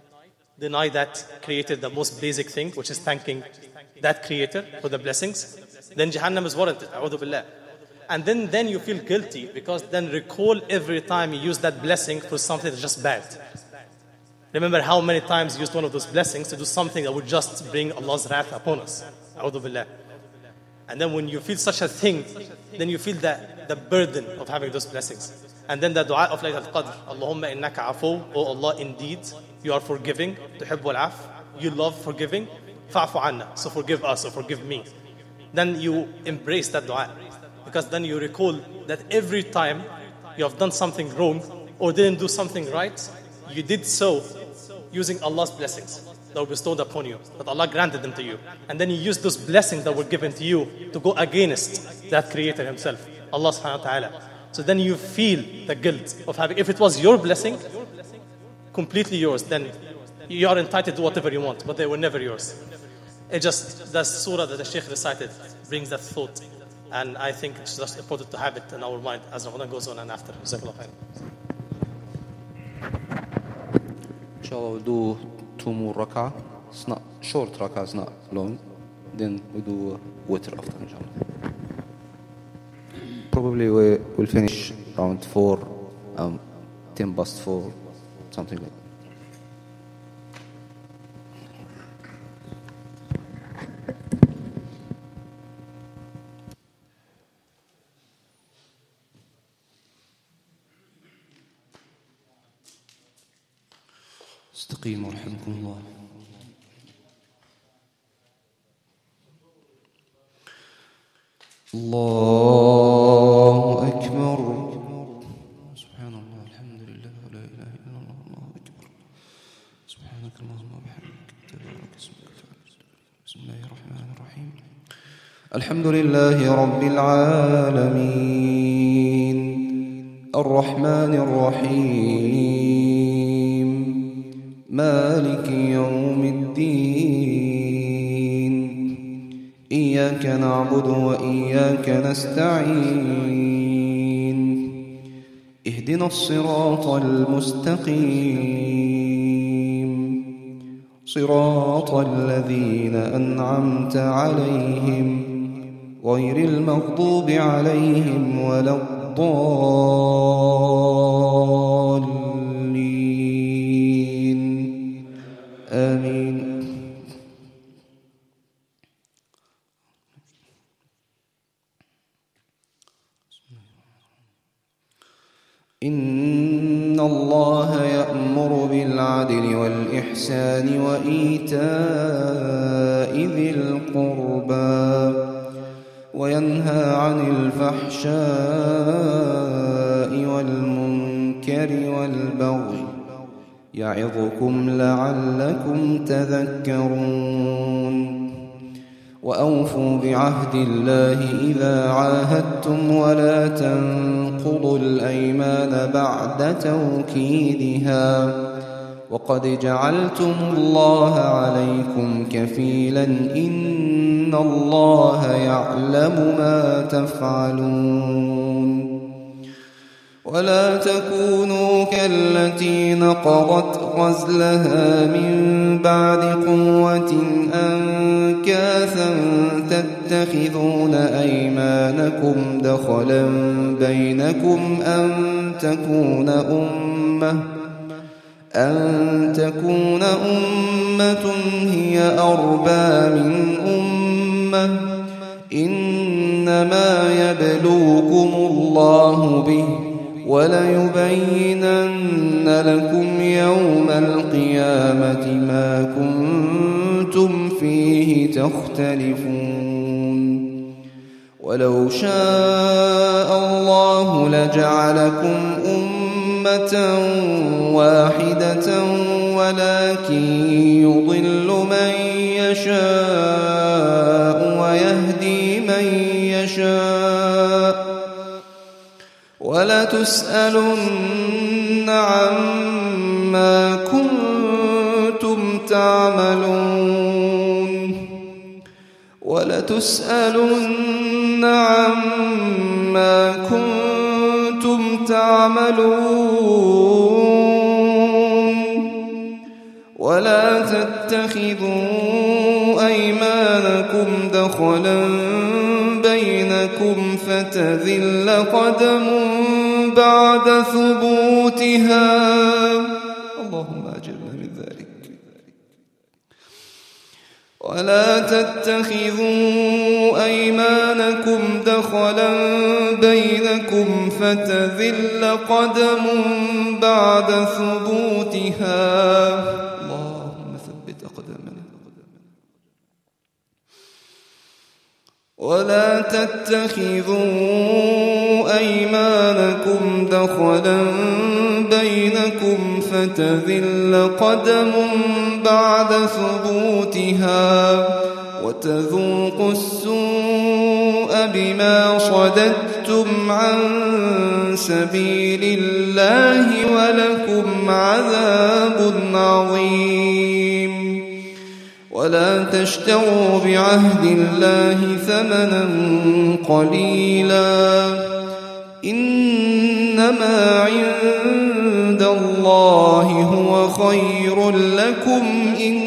that created the most basic thing, which is thanking that creator for the blessings, then Jahannam is warranted. A'udhu Billah. And then you feel guilty because then recall every time you use that blessing for something that's just bad. Remember how many times you used one of those blessings to do something that would just bring Allah's wrath upon us. A'udhu Billah. And then when you feel such a thing, then you feel the burden of having those blessings. And then the dua of Laylat al-Qadr, Allahumma innaka afu, oh Allah, indeed, you are forgiving, tuhibbul af, you love forgiving, fa'fu anna, so forgive us, or forgive me. Then you embrace that dua. Because then you recall that every time you have done something wrong or didn't do something right, you did so using Allah's blessings that were bestowed upon you, that Allah granted them to you. And then you use those blessings that were given to you to go against that Creator Himself, Allah subhanahu wa ta'ala. So then you feel the guilt of having, if it was your blessing, completely yours, then you are entitled to whatever you want, but they were never yours. It just, that surah that the Shaykh recited brings that thought. And I think it's just important to have it in our mind as Ramadan goes on and after. Jazakallah khair. Inshallah, we'll do 2 more rak'ah. It's not short rak'ah, it's not long. Then we do witr after, inshallah. Probably we'll finish around 4, 10 past 4, something like that. استقيموا رحمكم الله. الله أكبر. سبحان الله الحمد لله ولا إله إلا الله الله أكبر. سبحانك اللهم وبحمدك تبارك اسمك. بسم الله الرحمن الرحيم. الحمد لله رب العالمين الرحمن الرحيم مالك يوم الدين إياك إياك نعبد وإياك نستعين اهدنا الصراط المستقيم صراط الذين أنعمت عليهم غير المغضوب عليهم ولا الضالين آمين. إن الله يأمر بالعدل والإحسان وإيتاء ذي القربى وينهى عن الفحشاء والمنكر والبغي يعظكم لعلكم تذكرون. وأوفوا بعهد الله إذا عاهدتم ولا تنقضوا الأيمان بعد توكيدها وقد جعلتم الله عليكم كفيلا إن الله يعلم ما تفعلون. ولا تكونوا كالتي نقضت غزلها من بعد قوة أنكاثا تتخذون أيمانكم دخلا بينكم أن تكون أمة هي أربى من أمة إنما يبلوكم الله به وليبينن لكم يوم القيامة ما كنتم فيه تختلفون. ولو شاء الله لجعلكم أمة واحدة ولكن يضل من يشاء ويهدي من يشاء ولتسألن عما كنتم تعملون. ولتسألن عما كنتم تعملون. ولا تتخذوا أيمانكم دخلا بينكم فتذل قدم بعد ثبوتها. اللهم أجرنا من ذلك. ولا تتخذوا أيمانكم دخلا بينكم فتذل قدم بعد ثبوتها. اللهم ثبت أقدامنا. ولا تتخذوا أيمانكم دخلا بينكم فتذل قدم بعد ثبوتها وتذوقوا السوء بما صددتم عن سبيل الله ولكم عذاب عظيم. ولا تشتروا بعهد الله ثمنا قليلا إنما عند الله هو خير لكم إن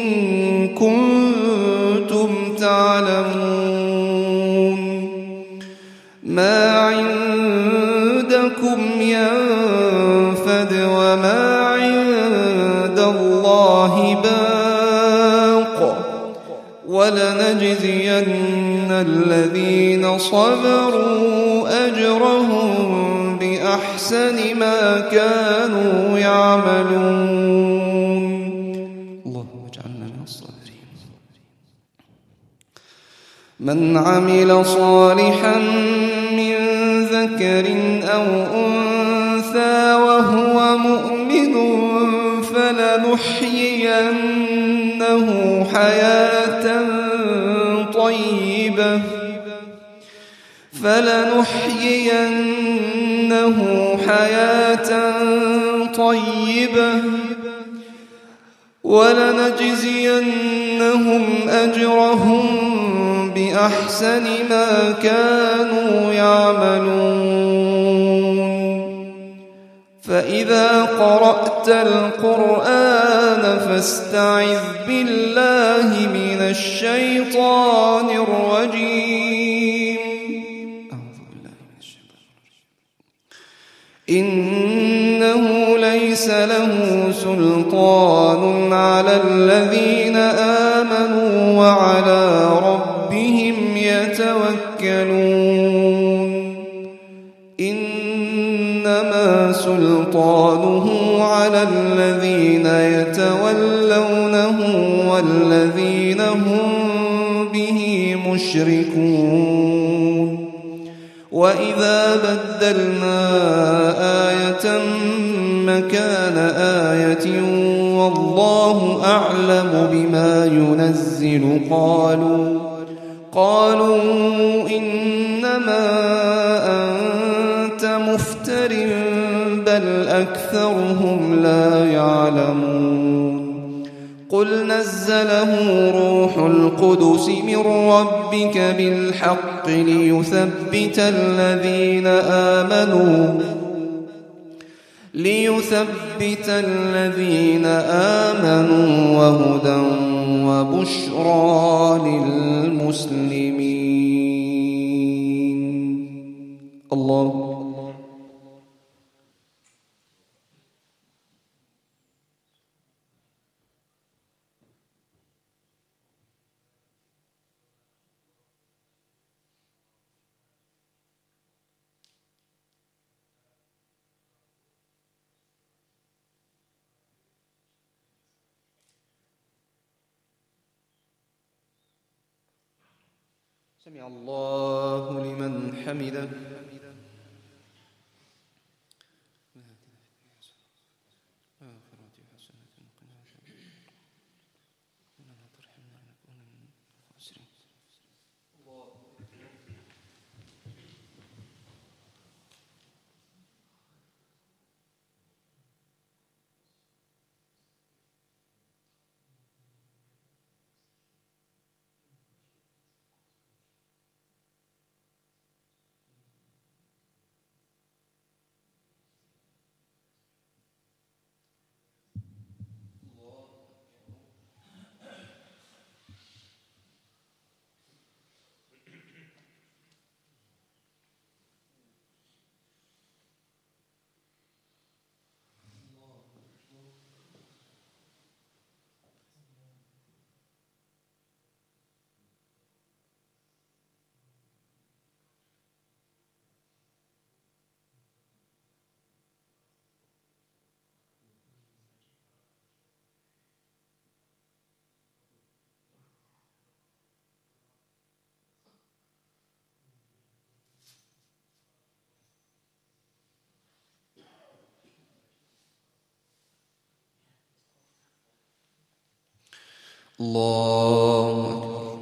كنتم تعلمون. ما عندكم ينفد وما عند الله باق ولنجزين الذين صبروا أجرهم بأحسن ما كانوا يعملون. اللهم اجعلنا من الصابرين. من عمل صالحا من ذكر أو أنثى وهو مؤمن فلنحيينه حياة طيبة ولنجزينهم أجرهم بأحسن ما كانوا يعملون. فإذا قرأت القرآن فاستعذ بالله من الشيطان الرجيم. إنه ليس له سلطان على الذين آمنوا وعلى ربهم يتوكلون. إنما سلطانه على الذين يتولونه والذين هم به مشركون. وإذا بدلنا آية مكان آية والله أعلم بما ينزل قالوا إنما أنت مفتر بل أكثرهم لا يعلمون. قل نزله روح القدس من ربك بالحق ليثبت الذين آمنوا وهدى وبشرى للمسلمين. الله. سمع الله لمن حمده. الله أكبر.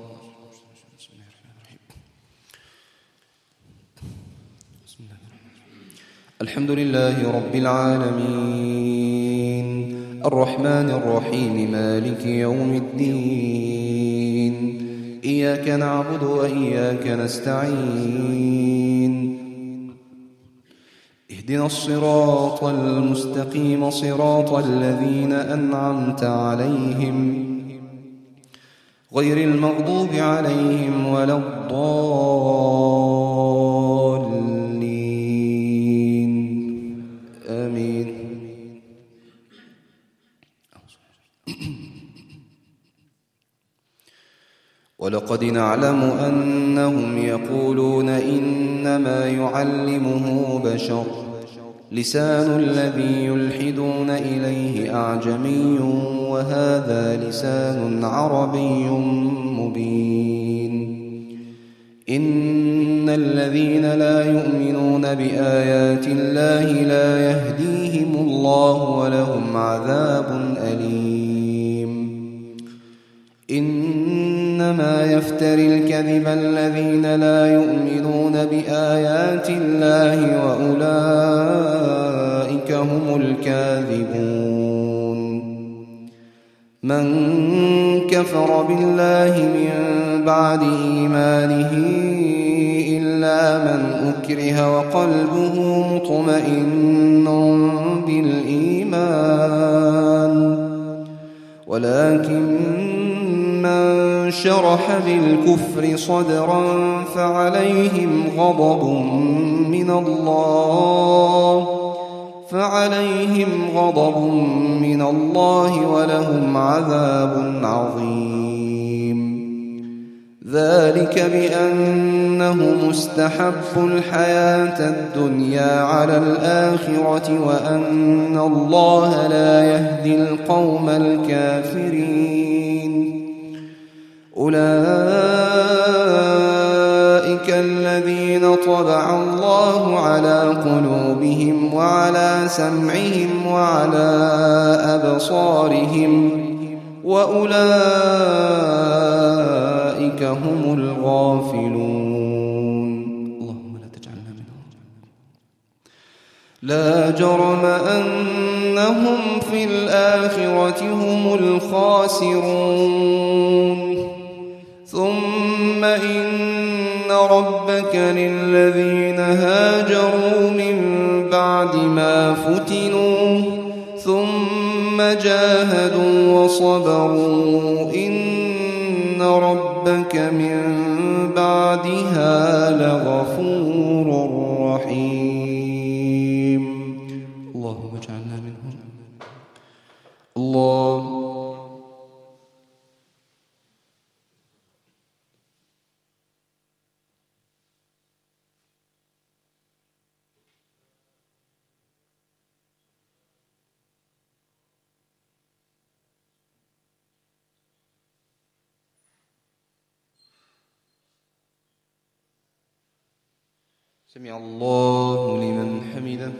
الحمد لله رب العالمين الرحمن الرحيم مالك يوم الدين. إياك نعبد وإياك نستعين. اهدنا الصراط المستقيم صراط الذين أنعمت عليهم غير المغضوب عليهم ولا الضالين. آمين. ولقد نعلم أنهم يقولون إنما يعلمه بشر لسان الذي يلحدون إليه أعجمي وهذا لسان عربي مبين. إن الذين لا يؤمنون بآيات الله لا يهديهم الله ولهم عذاب أليم. إنما يفتري الكذب الذين لا يؤمنون بآيات الله وأولئك هم الكاذبون. من كفر بالله من بعد إيمانه إلا من أكره وقلبه مطمئن بالإيمان ولكن من شرح بالكفر صدرا فعليهم غضب من الله ولهم عذاب عظيم. ذلك بأنه مستحب الحياة الدنيا على الآخرة وأن الله لا يهدي القوم الكافرين. أولئك الذين طبع الله على قلوبهم وعلى سمعهم وعلى أبصارهم وأولئك هم الغافلون. اللهم لا تجعلنا منهم. لا جرم أنهم في الآخرة هم الخاسرون. ثم إن ربك للذين هاجروا من بعد ما فتنوا ثم جاهدوا وصبروا إن ربك من بعدها لغفور رحيم. اللهم اجعلنا منهم. الله سمع الله لمن حمده.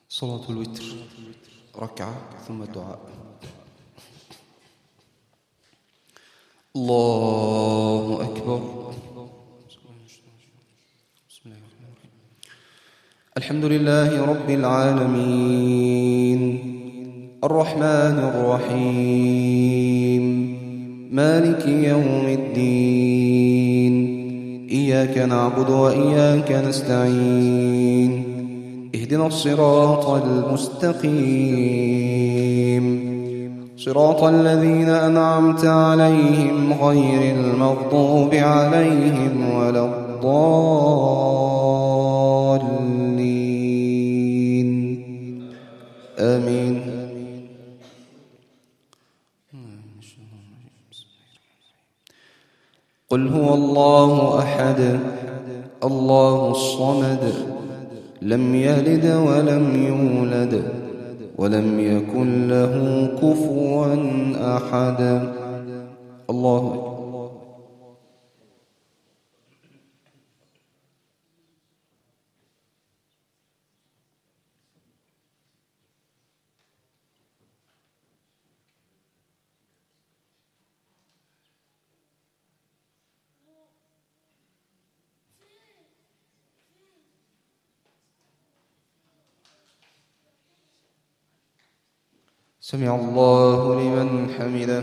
صلاة الوتر ركعة ثم الدعاء. الله أكبر. الحمد لله رب العالمين الرحمن الرحيم مالك يوم الدين إياك نعبد وإياك نستعين اهدنا الصراط المستقيم صراط الذين أنعمت عليهم غير المغضوب عليهم ولا الضالين آمين. قل هو الله أحد الله الصمد لم يلد ولم يولد ولم يكن له كفوا أحد. الله أكبر. سمع الله لمن حمده.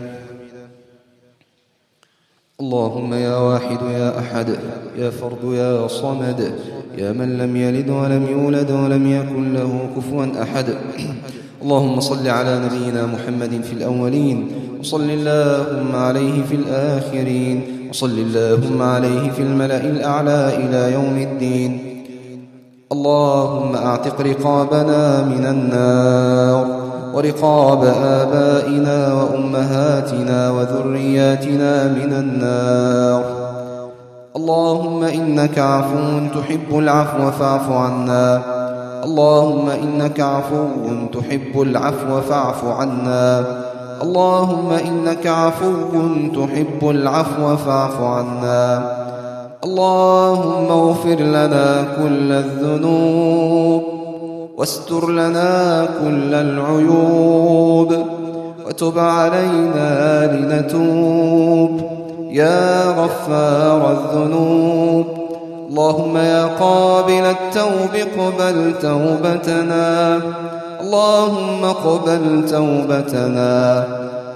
اللهم يا واحد يا أحد يا فرد يا صمد يا من لم يلد ولم يولد ولم يكن له كفوا أحد. اللهم صل على نبينا محمد في الأولين وصل اللهم عليه في الآخرين وصل اللهم عليه في الملأ الأعلى إلى يوم الدين. اللهم أعتق رقابنا من النار ورقاب آبائنا وأمهاتنا وذرياتنا من النار. اللهم إنك عفو تحب العفو فاعف عنا. اللهم إنك عفو تحب العفو فاعف عنا. اللهم إنك عفو تحب العفو فاعف عنا. اللهم اغفر لنا كل الذنوب واستر لنا كل العيوب وتب علينا لنتوب يا غفار الذنوب. اللهم يا قابل التوب اقبل توبتنا. اللهم اقبل توبتنا.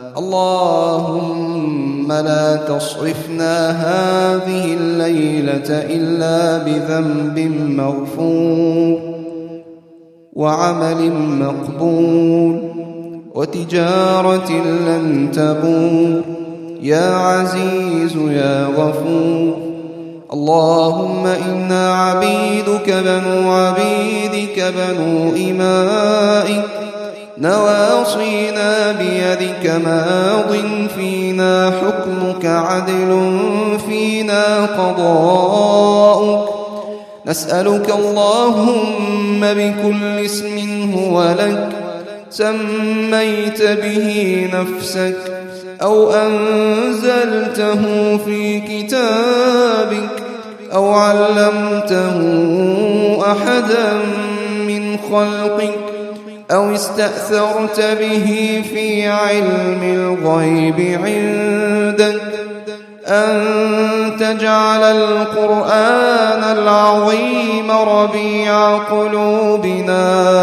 اللهم لا تصرفنا هذه الليلة إلا بذنب مغفور وعمل مقبول وتجارة لن تبور يا عزيز يا غفور. اللهم إنا عبيدك بنو عبيدك بنو إمائك نواصينا بيدك ماض فينا حكمك عدل فينا قضاؤك. نسألك اللهم بكل اسم هو لك سميت به نفسك أو أنزلته في كتابك أو علمته أحدا من خلقك أو استأثرت به في علم الغيب عندك أن تجعل القرآن العظيم ربيع قلوبنا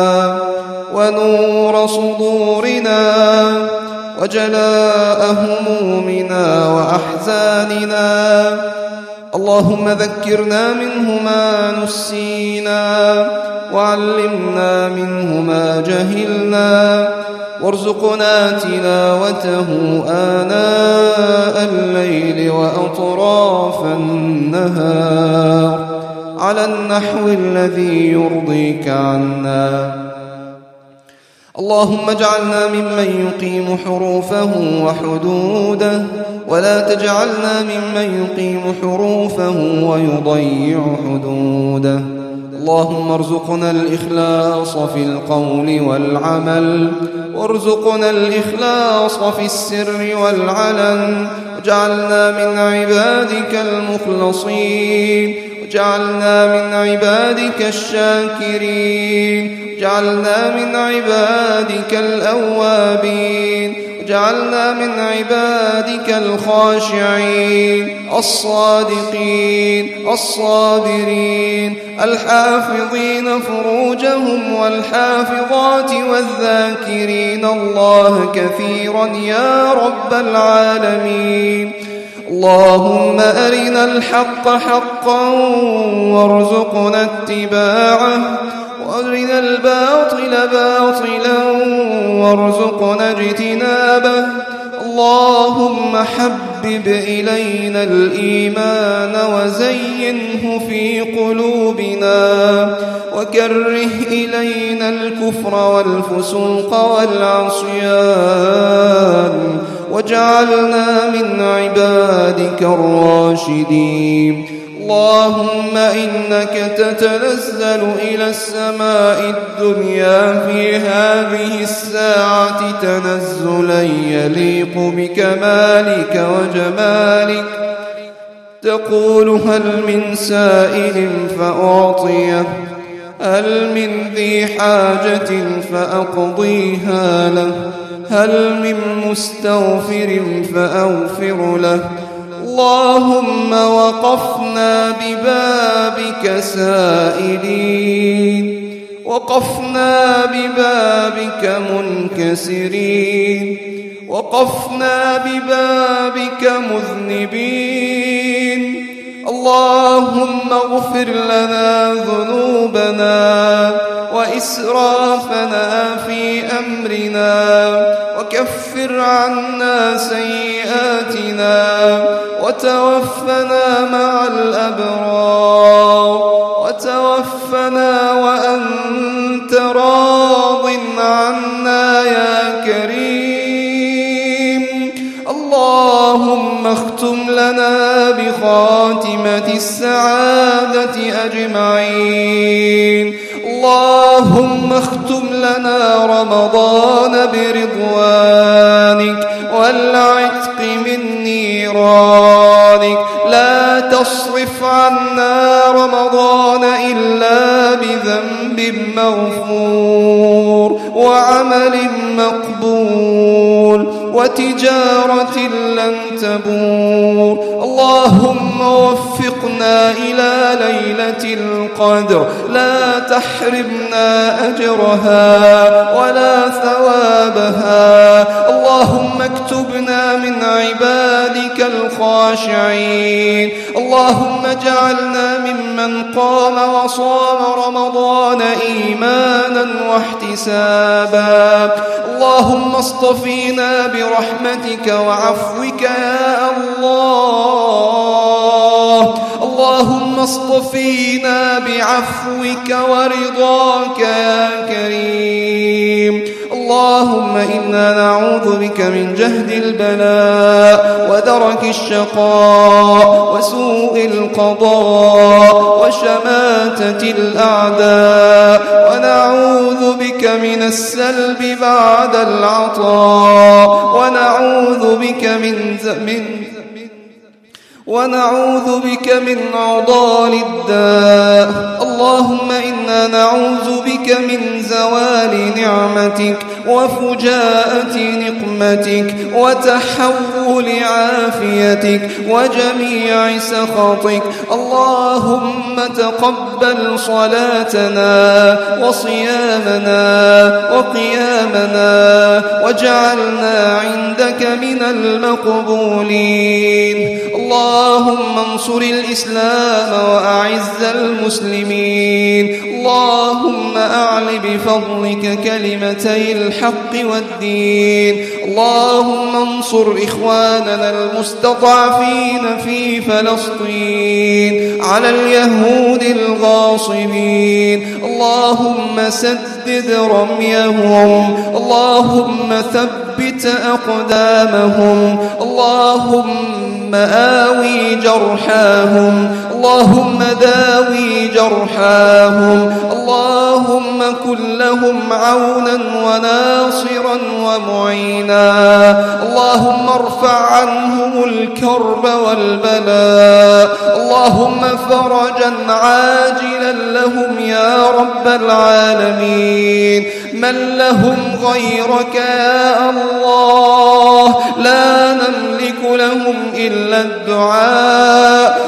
ونور صدورنا وجلاء همومنا وأحزاننا. اللهم ذكرنا منه ما نسينا وعلمنا منه ما جهلنا وارزقنا تلاوته آناء الليل وأطراف النهار على النحو الذي يرضيك عنا. اللهم اجعلنا ممن يقيم حروفه وحدوده ولا تجعلنا ممن يقيم حروفه ويضيع حدوده. اللهم ارزقنا الإخلاص في القول والعمل، وارزقنا الإخلاص في السر والعلن، واجعلنا من عبادك المخلصين، واجعلنا من عبادك الشاكرين، واجعلنا من عبادك الأوابين، واجعلنا من عبادك الخاشعين الصادقين الصابرين الحافظين فروجهم والحافظات والذاكرين الله كثيرا يا رب العالمين. اللهم أرنا الحق حقا وارزقنا اتباعه، وأرنا الباطل باطلا وارزقنا اجتنابه. اللهم حبب إلينا الإيمان وزينه في قلوبنا، وكره إلينا الكفر والفسوق والعصيان، واجعلنا من عبادك الراشدين. اللهم إنك تتنزل إلى السماء الدنيا في هذه الساعة تنزلا يليق بكمالك وجمالك، تقول هل من سائل فأعطيه، هل من ذي حاجة فأقضيها له، هل من مستغفر فأغفر له. اللهم وقفنا ببابك سائلين، وقفنا ببابك منكسرين، وقفنا ببابك مذنبين. اللهم اغفر لنا ذنوبنا وإسرافنا في أمرنا، وكفر عنا سيئاتنا، وتوفنا مع الأبرار، وتوفنا وأنت راض عنا يا كريم. اللهم اختم لنا بخاتمة السعادة أجمعين. اللهم اختم لنا رمضان برضوانك والعتق من نيرانك. لا تصرف عنا رمضان إلا بذنب مغفور، وعمل مقبول، وتجارة لن تبور. اللهم وفقنا إلى ليلة القدر، لا تحرمنا أجرها ولا ثوابها. اللهم اكتبنا من عبادك الخاشعين. اللهم اجعلنا ممن قام وصام رمضان إيمانا واحتسابا. اللهم اصطفينا برحمتك وعفوك يا الله. اللهم اصطفينا بعفوك ورضاك يا كريم. اللهم إنا نعوذ بك من جهد البلاء ودرك الشقاء وسوء القضاء وشماتة الأعداء، ونعوذ بك من السلب بعد العطاء، ونعوذ بك من عضال الداء. اللهم إنا نعوذ بك من زوال نعمتك وفجاءة نقمتك وتحول عافيتك وجميع سخطك. اللهم تقبل صلاتنا وصيامنا وقيامنا، واجعلنا عندك من المقبولين. اللهم انصر الإسلام وأعز المسلمين. اللهم أعل بفضلك كلمتي الحق والدين. اللهم انصر إخواننا المستضعفين في فلسطين على اليهود الغاصبين. اللهم سدد رميهم، اللهم ثبت أقدامهم، اللهم آوي جرحاهم، اللهم داوي جرحاهم، اللهم كن لهم عونا وناصرا ومعينا، اللهم ارفع عنهم الكرب والبلاء، اللهم فرجا عاجلا لهم يا رب العالمين. من لهم غيرك يا الله؟ لا نملك لهم إلا الدعاء،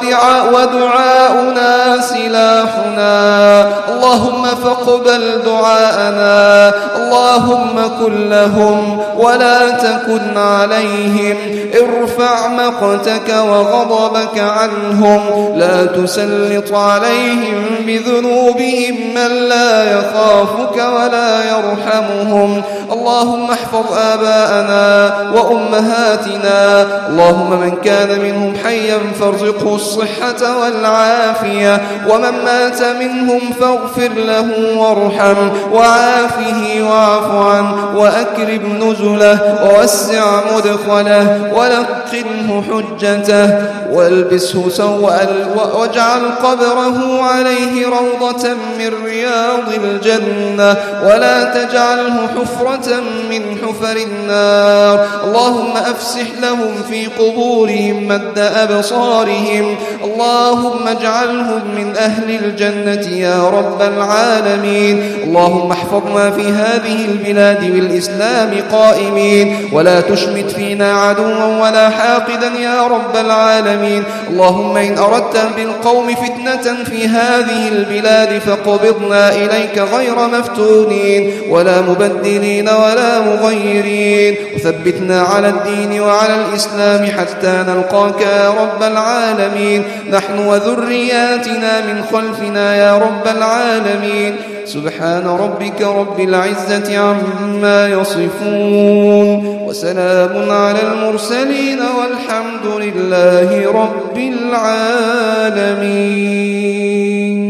ودعاؤنا سلاحنا، اللهم فاقبل دعاءنا، اللهم كن لهم ولا تكن عليهم، ارفع مقتك وغضبك عنهم، لا تسلط عليهم بذنوبهم من لا يخافك ولا يرحمهم. اللهم احفظ آباءنا وأمهاتنا، اللهم من كان منهم حيا فارزقه الصحة والعافية، ومن مات منهم فاغفر له وارحمه وعافه واعف عنه وأكرم نزله ووسع مدخله ولقنه حجته والبسه سوءا واجعل قبره عليه روضة من رياض الجنة ولا تجعله حفرة من حفر النار. اللهم أفسح لهم في قبورهم مد أبصارهم، اللهم اجعلهم من أهل الجنة يا رب العالمين. اللهم احفظنا في هذه البلاد بالإسلام قائمين، ولا تشمت فينا عدوا ولا حاقدا يا رب العالمين. اللهم إن أردت بالقوم فتنة في هذه البلاد فاقبضنا إليك غير مفتونين ولا مبدلين ولا مغيرين، وثبتنا على الدين وعلى الإسلام حتى نلقاك يا رب العالمين، نحن وذرياتنا من خلفنا يا رب العالمين. سبحان ربك رب العزة عما يصفون، وسلام على المرسلين، والحمد لله رب العالمين.